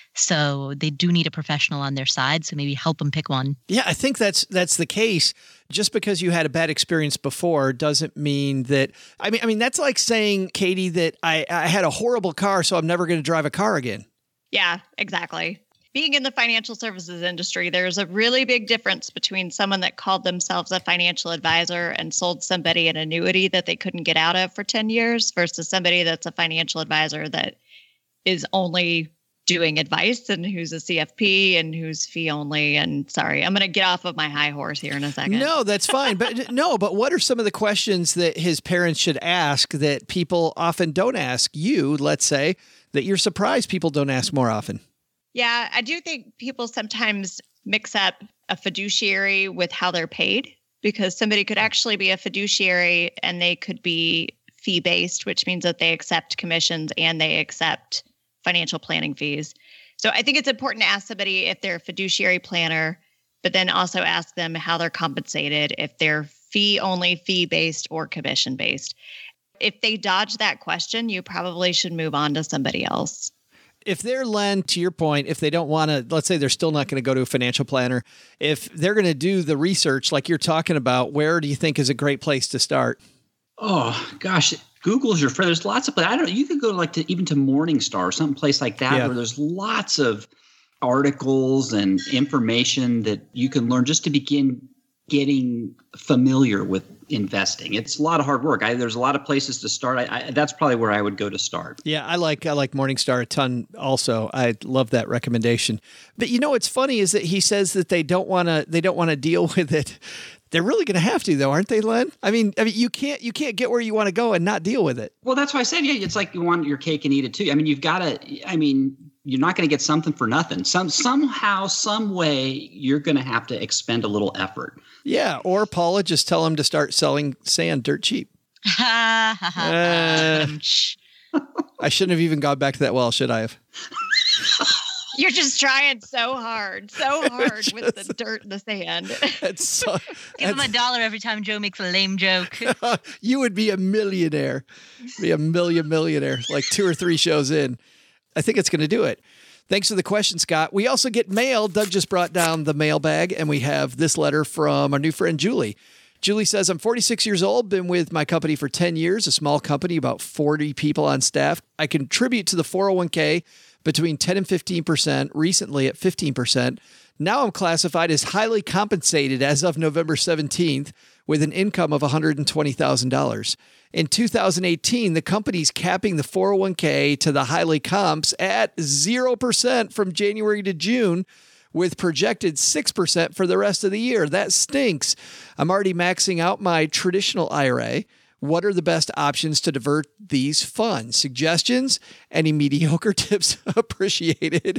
So they do need a professional on their side. So maybe help them pick one. Yeah, I think that's the case. Just because you had a bad experience before doesn't mean that. I mean, that's like saying, Katie, that I had a horrible car, so I'm never going to drive a car again. Yeah, exactly. Being in the financial services industry, there's a really big difference between someone that called themselves a financial advisor and sold somebody an annuity that they couldn't get out of for 10 years versus somebody that's a financial advisor that is only doing advice and who's a CFP and who's fee only. And sorry, I'm going to get off of my high horse here in a second. No, that's fine. But what are some of the questions that his parents should ask that people often don't ask you, let's say, that you're surprised people don't ask more often? Yeah, I do think people sometimes mix up a fiduciary with how they're paid because somebody could actually be a fiduciary and they could be fee-based, which means that they accept commissions and they accept financial planning fees. So I think it's important to ask somebody if they're a fiduciary planner, but then also ask them how they're compensated, if they're fee-only, fee-based, or commission-based. If they dodge that question, you probably should move on to somebody else. If they're, Len, to your point, if they don't want to, let's say they're still not going to go to a financial planner, if they're going to do the research like you're talking about, where do you think is a great place to start? Oh, gosh. Google's your friend. There's lots of places. You could go even to Morningstar or some place like that where there's lots of articles and information that you can learn just to begin getting familiar with investing. It's a lot of hard work. There's a lot of places to start. That's probably where I would go to start. Yeah, I like Morningstar a ton also. I love that recommendation. But you know what's funny is that he says that they don't want to deal with it. They're really going to have to, though, aren't they, Len? I mean, you can't get where you want to go and not deal with it. Well, that's why I said, yeah, it's like you want your cake and eat it too. I mean, you're not going to get something for nothing. Somehow, some way, you're going to have to expend a little effort. Yeah, or Paula, just tell him to start selling sand dirt cheap. I shouldn't have even gone back to that well, should I have? You're just trying so hard with the dirt and the sand. Give him $1 every time Joe makes a lame joke. You would be a millionaire. Be a millionaire, like 2 or 3 shows in. I think it's going to do it. Thanks for the question, Scott. We also get mail. Doug just brought down the mailbag, and we have this letter from our new friend, Julie. Julie says, I'm 46 years old, been with my company for 10 years, a small company, about 40 people on staff. I contribute to the 401k between 10 and 15%, recently at 15%. Now I'm classified as highly compensated as of November 17th with an income of $120,000. In 2018, the company's capping the 401k to the highly comps at 0% from January to June, with projected 6% for the rest of the year. That stinks. I'm already maxing out my traditional IRA. What are the best options to divert these funds? Suggestions? Any mediocre tips appreciated?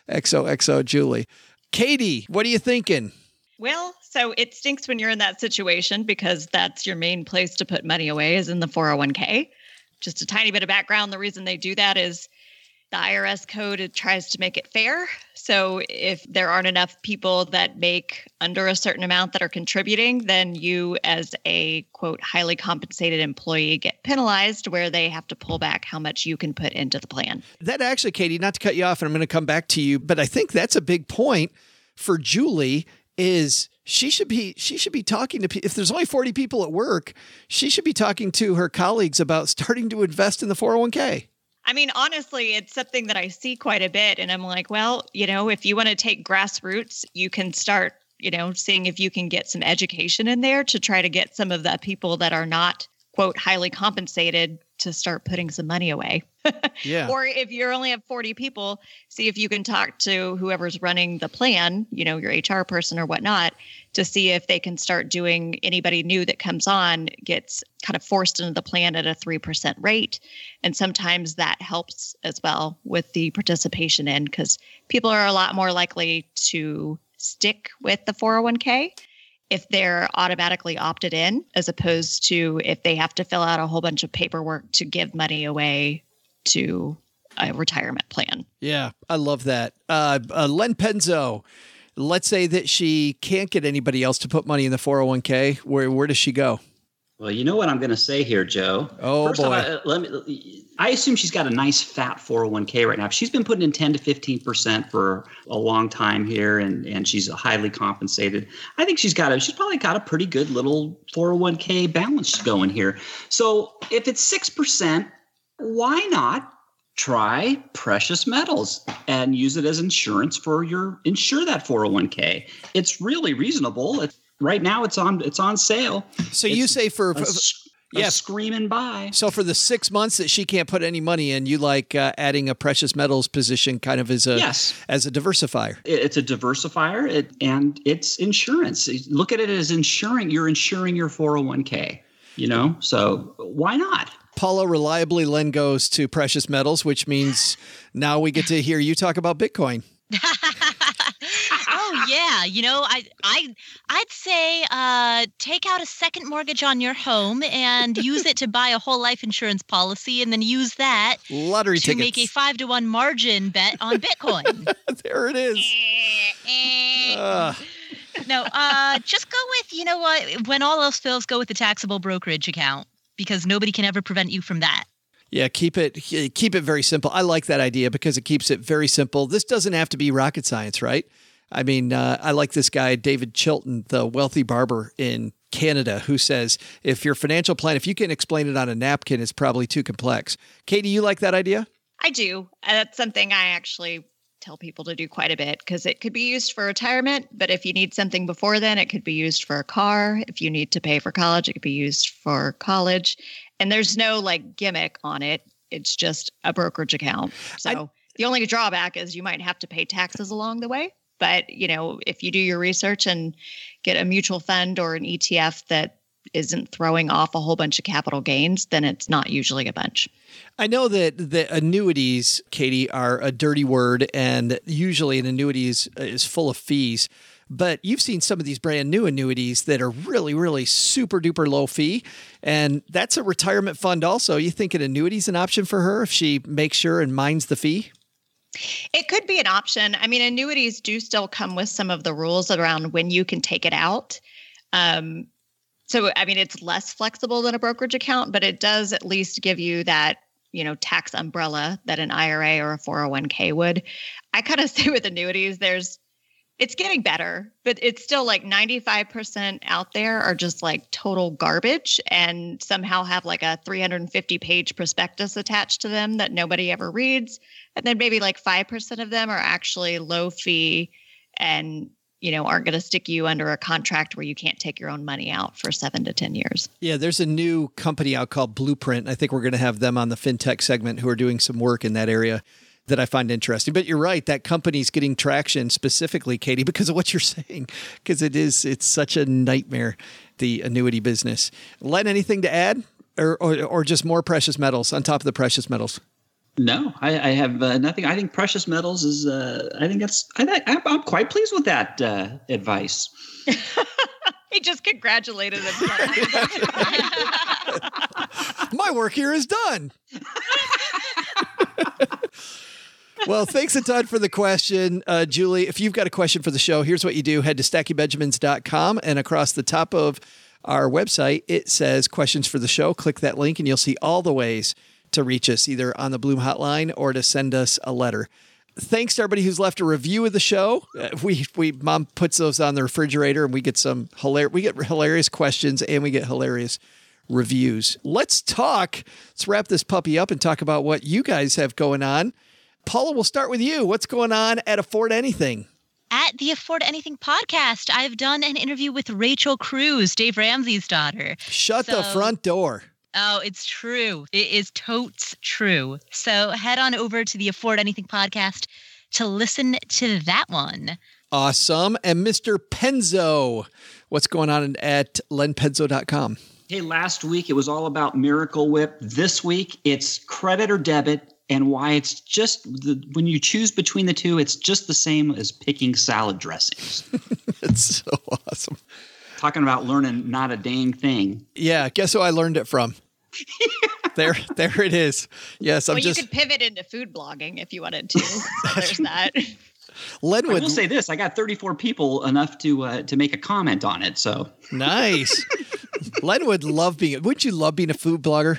XOXO, Julie. Katie, what are you thinking? Well, so it stinks when you're in that situation because that's your main place to put money away is in the 401k. Just a tiny bit of background. The reason they do that is the IRS code tries to make it fair. So if there aren't enough people that make under a certain amount that are contributing, then you as a, quote, highly compensated employee get penalized where they have to pull back how much you can put into the plan. That actually, Katie, not to cut you off, and I'm going to come back to you, but I think that's a big point for Julie is she should be talking to, if there's only 40 people at work, she should be talking to her colleagues about starting to invest in the 401k. I mean, honestly, it's something that I see quite a bit. And I'm like, well, if you want to take grassroots, you can start, seeing if you can get some education in there to try to get some of the people that are not, quote, highly compensated to start putting some money away. Yeah. Or if you only have 40 people, see if you can talk to whoever's running the plan, your HR person or whatnot, to see if they can start doing anybody new that comes on gets kind of forced into the plan at a 3% rate. And sometimes that helps as well with the participation in because people are a lot more likely to stick with the 401k if they're automatically opted in, as opposed to if they have to fill out a whole bunch of paperwork to give money away to a retirement plan. Yeah, I love that. Len Penzo, let's say that she can't get anybody else to put money in the 401k. Where does she go? Well, you know what I'm going to say here, Joe. Oh, First boy. Off, I assume she's got a nice fat 401k right now. She's been putting in 10 to 15% for a long time here, and she's highly compensated. I think she's probably got a pretty good little 401k balance going here. So if it's 6%, why not try precious metals and use it as insurance for insure that 401k? It's really reasonable. Right now, it's on sale. So you say for screaming buy. So for the 6 months that she can't put any money in, you like adding a precious metals position kind of as a diversifier. It's a diversifier, and it's insurance. Look at it as insuring. You're insuring your 401k. So why not? Paula, reliably, Len goes to precious metals, which means now we get to hear you talk about Bitcoin. Oh yeah, I'd say take out a second mortgage on your home and use it to buy a whole life insurance policy, and then use that lottery to make a 5-to-1 margin bet on Bitcoin. There it is. No, just go with when all else fails, go with the taxable brokerage account because nobody can ever prevent you from that. Yeah, keep it very simple. I like that idea because it keeps it very simple. This doesn't have to be rocket science, right? I mean, I like this guy, David Chilton, the wealthy barber in Canada, who says, if your financial plan, if you can explain it on a napkin, it's probably too complex. Katie, you like that idea? I do. That's something I actually tell people to do quite a bit because it could be used for retirement. But if you need something before then, it could be used for a car. If you need to pay for college, it could be used for college. And there's no like gimmick on it. It's just a brokerage account. So the only drawback is you might have to pay taxes along the way. But, you know, if you do your research and get a mutual fund or an ETF that isn't throwing off a whole bunch of capital gains, then it's not usually a bunch. I know that the annuities, Katie, are a dirty word, and usually an annuity is full of fees. But you've seen some of these brand new annuities that are really, really super duper low fee. And that's a retirement fund also. You think an annuity is an option for her if she makes sure and minds the fee? It could be an option. I mean, annuities do still come with some of the rules around when you can take it out. So, I mean, it's less flexible than a brokerage account, but it does at least give you that, you know, tax umbrella that an IRA or a 401k would. I kind of say with annuities, it's getting better, but it's still like 95% out there are just like total garbage and somehow have like a 350-page prospectus attached to them that nobody ever reads. And then maybe like 5% of them are actually low fee and, you know, aren't going to stick you under a contract where you can't take your own money out for 7 to 10 years. Yeah, there's a new company out called Blueprint. I think we're going to have them on the FinTech segment who are doing some work in that area that I find interesting. But you're right, that company's getting traction specifically, Katie, because of what you're saying, because it's such a nightmare, the annuity business. Len, anything to add or just more precious metals on top of the precious metals? No, I have nothing. I think precious metals is. I'm quite pleased with that advice. He just congratulated himself. My work here is done. Well, thanks a ton for the question, Julie. If you've got a question for the show, here's what you do. Head to stackingbenjamins.com, and across the top of our website, it says questions for the show. Click that link, and you'll see all the ways to reach us, either on the Bloom hotline or to send us a letter. Thanks to everybody who's left a review of the show. Mom puts those on the refrigerator, and we get hilarious questions, and we get hilarious reviews. Let's wrap this puppy up and talk about what you guys have going on. Paula, we'll start with you. What's going on at Afford Anything? At the Afford Anything podcast, I've done an interview with Rachel Cruz, Dave Ramsey's daughter. Shut the front door. Oh, it's true. It is totes true. So head on over to the Afford Anything podcast to listen to that one. Awesome. And Mr. Penzo, what's going on at lenpenzo.com? Hey, last week it was all about Miracle Whip. This week it's credit or debit. And why it's just when you choose between the two, it's just the same as picking salad dressings. It's so awesome. Talking about learning not a dang thing. Yeah, guess who I learned it from? There it is. Yes, you could pivot into food blogging if you wanted to. So there's that. I will say this: I got 34 people enough to make a comment on it. So nice. Len would love being. Wouldn't you love being a food blogger?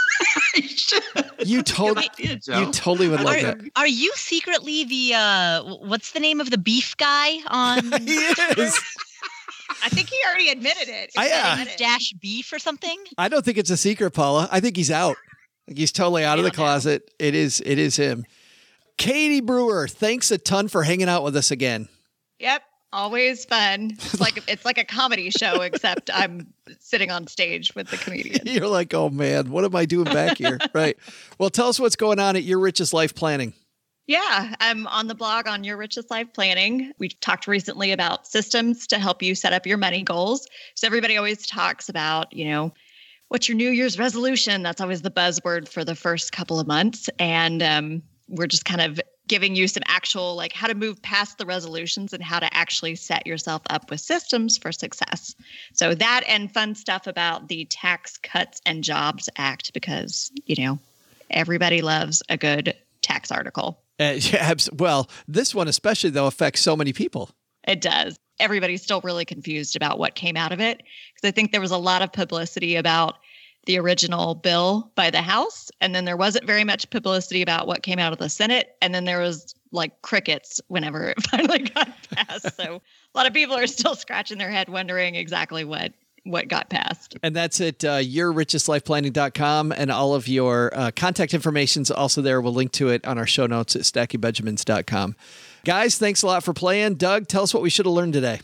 I should. You totally would love that. Are you secretly the what's the name of the beef guy on? He is. I think he already admitted it. Dash beef or something. I don't think it's a secret, Paula. I think he's out. He's totally out of the closet. It is him. Katie Brewer, thanks a ton for hanging out with us again. Yep. Always fun. It's like a comedy show, except I'm sitting on stage with the comedian. You're like, oh man, what am I doing back here? Right. Well, tell us what's going on at Your Richest Life Planning. Yeah, I'm on the blog on Your Richest Life Planning. We talked recently about systems to help you set up your money goals. So everybody always talks about, you know, what's your New Year's resolution? That's always the buzzword for the first couple of months. And we're just kind of giving you some actual, like, how to move past the resolutions and how to actually set yourself up with systems for success. So that and fun stuff about the Tax Cuts and Jobs Act, because, you know, everybody loves a good tax article. Well, this one especially, though, affects so many people. It does. Everybody's still really confused about what came out of it, because I think there was a lot of publicity about the original bill by the House, and then there wasn't very much publicity about what came out of the Senate, and then there was like crickets whenever it finally got passed. So a lot of people are still scratching their head wondering exactly what what got passed. And that's at yourricheslifeplanning.com, and all of your contact information is also there. We'll link to it on our show notes at stackingbenjamins.com. Guys, thanks a lot for playing. Doug, tell us what we should have learned today.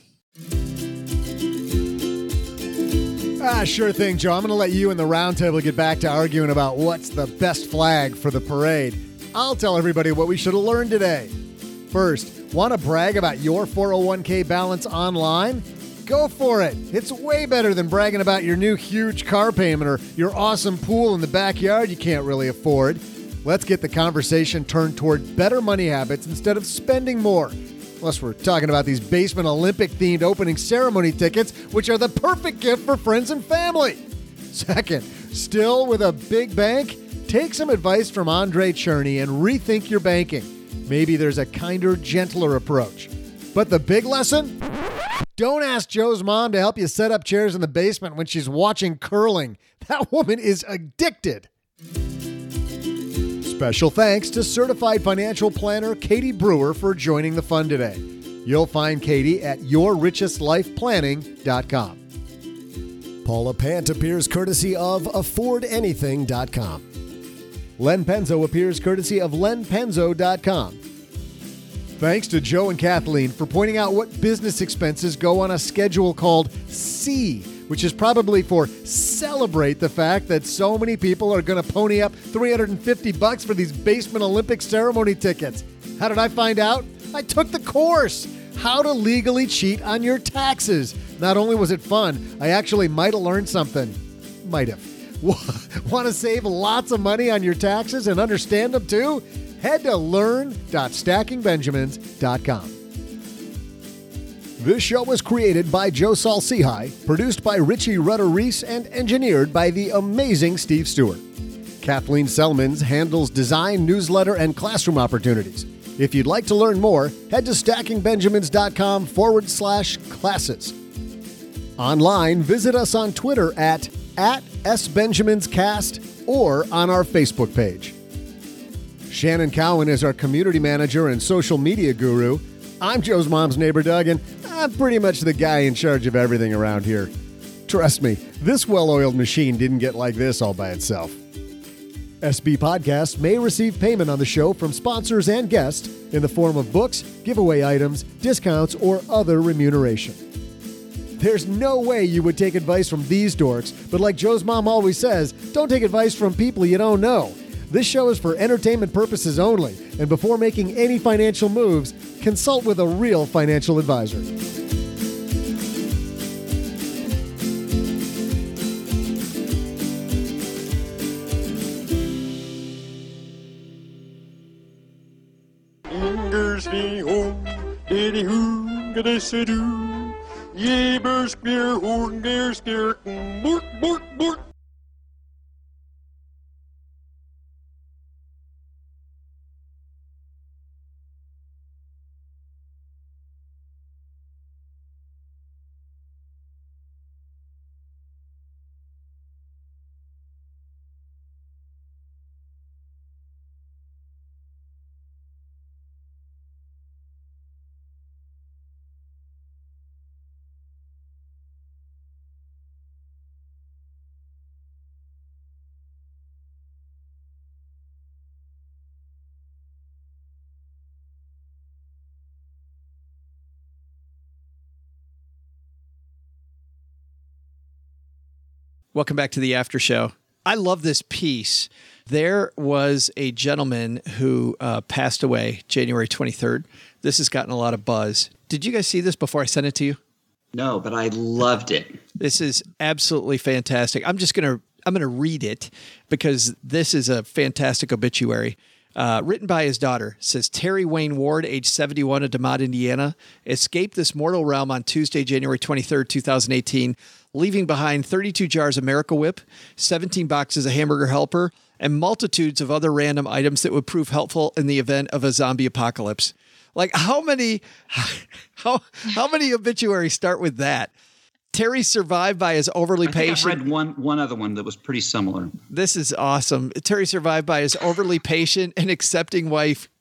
Sure thing, Joe. I'm going to let you and the roundtable get back to arguing about what's the best flag for the parade. I'll tell everybody what we should have learned today. First, want to brag about your 401k balance online? Go for it. It's way better than bragging about your new huge car payment or your awesome pool in the backyard you can't really afford. Let's get the conversation turned toward better money habits instead of spending more. Plus, we're talking about these Basement Olympic-themed opening ceremony tickets, which are the perfect gift for friends and family. Second, still with a big bank? Take some advice from Andre Cherney and rethink your banking. Maybe there's a kinder, gentler approach. But the big lesson? Don't ask Joe's mom to help you set up chairs in the basement when she's watching curling. That woman is addicted. Special thanks to certified financial planner Katie Brewer for joining the fun today. You'll find Katie at yourricheslifeplanning.com. Paula Pant appears courtesy of affordanything.com. Len Penzo appears courtesy of lenpenzo.com. Thanks to Joe and Kathleen for pointing out what business expenses go on a schedule called C, which is probably for celebrate the fact that so many people are going to pony up $350 for these Basement Olympic ceremony tickets. How did I find out? I took the course, How to Legally Cheat on Your Taxes. Not only was it fun, I actually might have learned something. Might have. Want to save lots of money on your taxes and understand them too? Head to learn.stackingbenjamins.com. This show was created by Joe Saul-Sehy, produced by Richie Rutter-Reese, and engineered by the amazing Steve Stewart. Kathleen Selmans handles design, newsletter, and classroom opportunities. If you'd like to learn more, head to stackingbenjamins.com/classes. Online, visit us on Twitter at @SBenjaminsCast or on our Facebook page. Shannon Cowan is our community manager and social media guru. I'm Joe's mom's neighbor, Doug, and I'm pretty much the guy in charge of everything around here. Trust me, this well-oiled machine didn't get like this all by itself. SB Podcasts may receive payment on the show from sponsors and guests in the form of books, giveaway items, discounts, or other remuneration. There's no way you would take advice from these dorks, but like Joe's mom always says, don't take advice from people you don't know. This show is for entertainment purposes only, and before making any financial moves, consult with a real financial advisor. Welcome back to the after show. I love this piece. There was a gentleman who passed away January 23rd. This has gotten a lot of buzz. Did you guys see this before I sent it to you? No, but I loved it. This is absolutely fantastic. I'm going to read it because this is a fantastic obituary. Written by his daughter. It says, Terry Wayne Ward, age 71 of DeMott, Indiana, escaped this mortal realm on Tuesday, January 23rd, 2018, leaving behind 32 jars of Miracle Whip, 17 boxes of Hamburger Helper, and multitudes of other random items that would prove helpful in the event of a zombie apocalypse. Like, how many obituaries start with that? Terry survived by his overly patient. I read one other one that was pretty similar. This is awesome. Terry survived by his overly patient and accepting wife,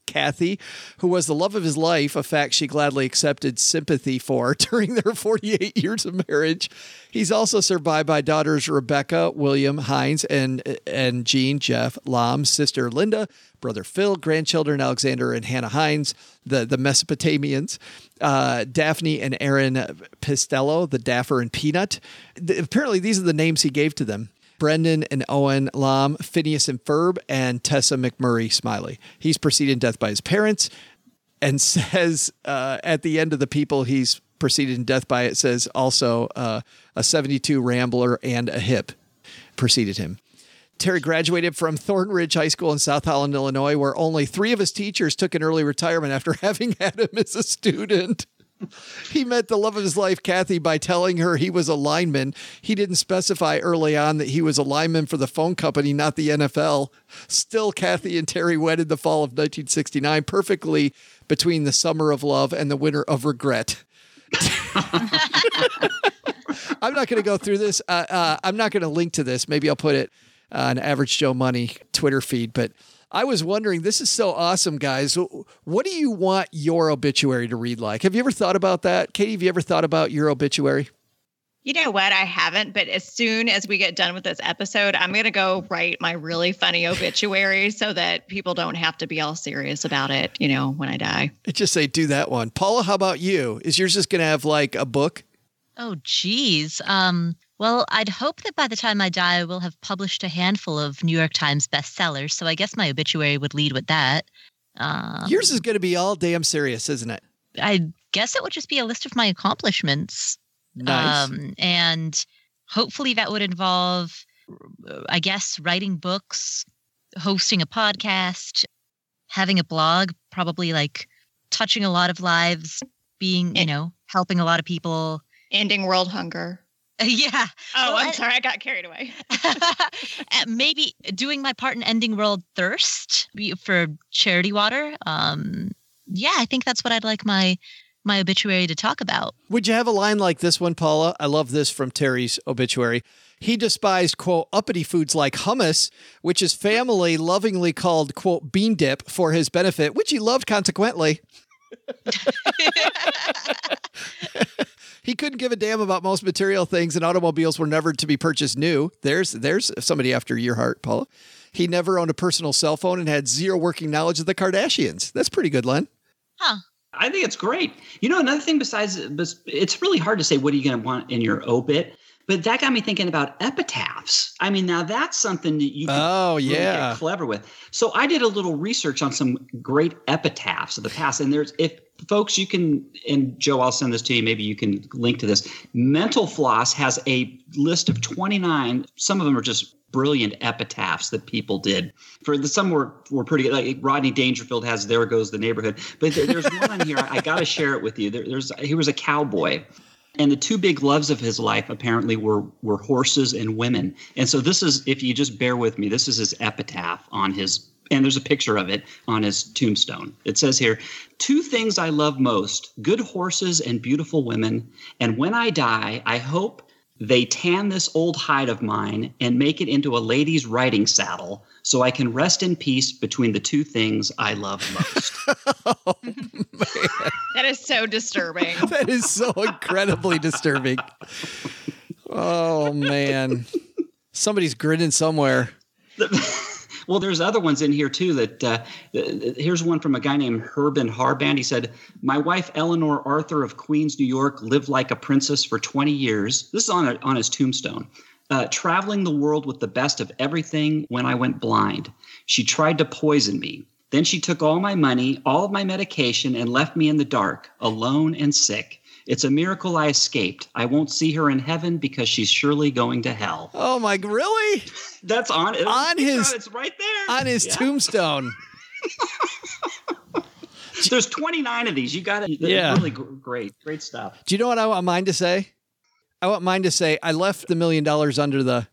Kathy, who was the love of his life, a fact she gladly accepted sympathy for during their 48 years of marriage. He's also survived by daughters Rebecca, William, Hines, and Jean, Jeff, Lam, sister Linda, brother Phil, grandchildren Alexander and Hannah Hines, the Mesopotamians, Daphne and Aaron Pistello, the Daffer and Peanut. Apparently, these are the names he gave to them. Brendan and Owen Lam, Phineas and Ferb, and Tessa McMurray Smiley. He's preceded in death by his parents, and says at the end of the people he's preceded in death by, it says also a 72 Rambler and a hip preceded him. Terry graduated from Thornridge High School in South Holland, Illinois, where only 3 of his teachers took an early retirement after having had him as a student. He met the love of his life, Kathy, by telling her he was a lineman. He didn't specify early on that he was a lineman for the phone company, not the NFL. Still, Kathy and Terry wedded the fall of 1969, perfectly between the summer of love and the winter of regret. I'm not going to go through this. I'm not going to link to this. Maybe I'll put it on Average Joe Money Twitter feed, but I was wondering, this is so awesome, guys. What do you want your obituary to read like? Have you ever thought about that? Katie, have you ever thought about your obituary? You know what? I haven't, but as soon as we get done with this episode, I'm going to go write my really funny obituary so that people don't have to be all serious about it, when I die. Just say, do that one. Paula, how about you? Is yours just going to have like a book? Oh, geez. Well, I'd hope that by the time I die, I will have published a handful of New York Times bestsellers. So I guess my obituary would lead with that. Yours is going to be all damn serious, isn't it? I guess it would just be a list of my accomplishments. Nice. And hopefully that would involve, I guess, writing books, hosting a podcast, having a blog, probably like touching a lot of lives, being, helping a lot of people. Ending world hunger. Yeah. Oh, well, I'm sorry. I got carried away. Maybe doing my part in ending world thirst for charity water. Yeah, I think that's what I'd like my obituary to talk about. Would you have a line like this one, Paula? I love this from Terry's obituary. He despised, quote, uppity foods like hummus, which his family lovingly called, quote, bean dip for his benefit, which he loved consequently. He couldn't give a damn about most material things, and automobiles were never to be purchased new. There's somebody after your heart, Paula. He never owned a personal cell phone and had zero working knowledge of the Kardashians. That's pretty good, Len. Huh. I think it's great. Another thing besides, it's really hard to say what are you going to want in your obit, but that got me thinking about epitaphs. I mean, now that's something that you can really get clever with. So I did a little research on some great epitaphs of the past, and if folks, you can, and Joe, I'll send this to you. Maybe you can link to this. Mental Floss has a list of 29. Some of them are just brilliant epitaphs that people did. Some were pretty good. Like Rodney Dangerfield has "There Goes the Neighborhood," but there's one on here. I got to share it with you. He was a cowboy, and the 2 big loves of his life apparently were horses and women. And so this is, if you just bear with me, this is his epitaph on his. And there's a picture of it on his tombstone. It says here, 2 things I love most, good horses and beautiful women. And when I die, I hope they tan this old hide of mine and make it into a lady's riding saddle so I can rest in peace between the 2 things I love most. Oh, man. That is so disturbing. That is so incredibly disturbing. Oh, man. Somebody's grinning somewhere. Well, there's other ones in here, too, that here's one from a guy named Herben Harband. He said, my wife, Eleanor Arthur of Queens, New York, lived like a princess for 20 years. This is on his tombstone. Traveling the world with the best of everything when I went blind. She tried to poison me. Then she took all my money, all of my medication, and left me in the dark, alone and sick. It's a miracle I escaped. I won't see her in heaven because she's surely going to hell. Oh my, really? That's on his. It's right there on his tombstone. There's 29 of these. You got it. Yeah, really great stuff. Do you know what I want mine to say? I want mine to say, I left the $1 million under the. ...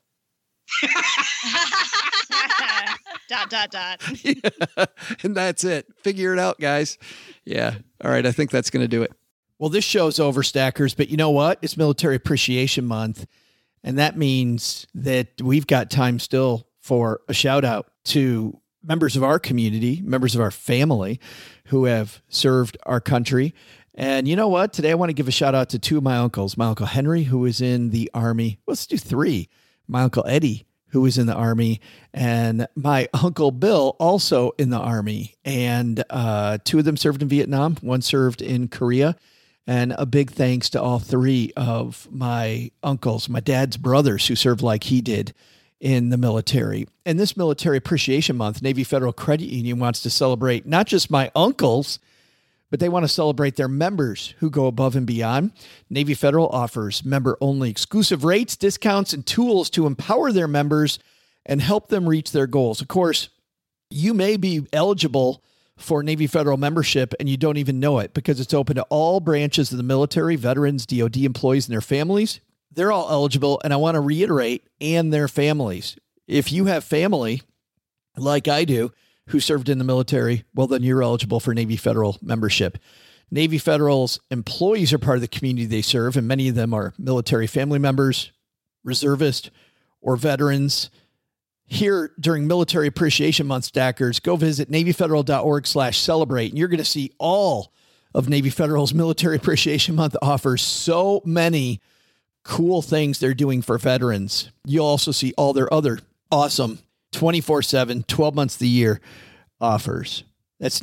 Yeah. And that's it. Figure it out, guys. Yeah. All right. I think that's going to do it. Well, this show's over, Stackers, but you know what? It's Military Appreciation Month, and that means that we've got time still for a shout out to members of our community, members of our family who have served our country. And you know what? Today I want to give a shout out to two of my uncles. My Uncle Henry, who was in the Army. Let's do three. My Uncle Eddie, who was in the Army, and my Uncle Bill, also in the Army. And two of them served in Vietnam. One served in Korea. And a big thanks to all three of my uncles, my dad's brothers, who served like he did in the military. And this Military Appreciation Month, Navy Federal Credit Union wants to celebrate not just my uncles, but they want to celebrate their members who go above and beyond. Navy Federal offers member-only exclusive rates, discounts, and tools to empower their members and help them reach their goals. Of course, you may be eligible for Navy Federal membership and you don't even know it because it's open to all branches of the military, veterans, DOD employees, and their families. They're all eligible, and I want to reiterate, and their families. If you have family, like I do, who served in the military, well, then you're eligible for Navy Federal membership. Navy Federal's employees are part of the community they serve, and many of them are military family members, reservists, or veterans. Here during Military Appreciation Month, stackers, go visit NavyFederal.org/celebrate, and you're going to see all of Navy Federal's Military Appreciation Month offers so many cool things they're doing for veterans. You'll also see all their other awesome 24/7, 12 months of the year offers. That's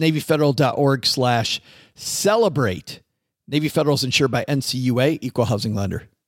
NavyFederal.org/celebrate. Navy Federal is insured by NCUA, Equal Housing Lender.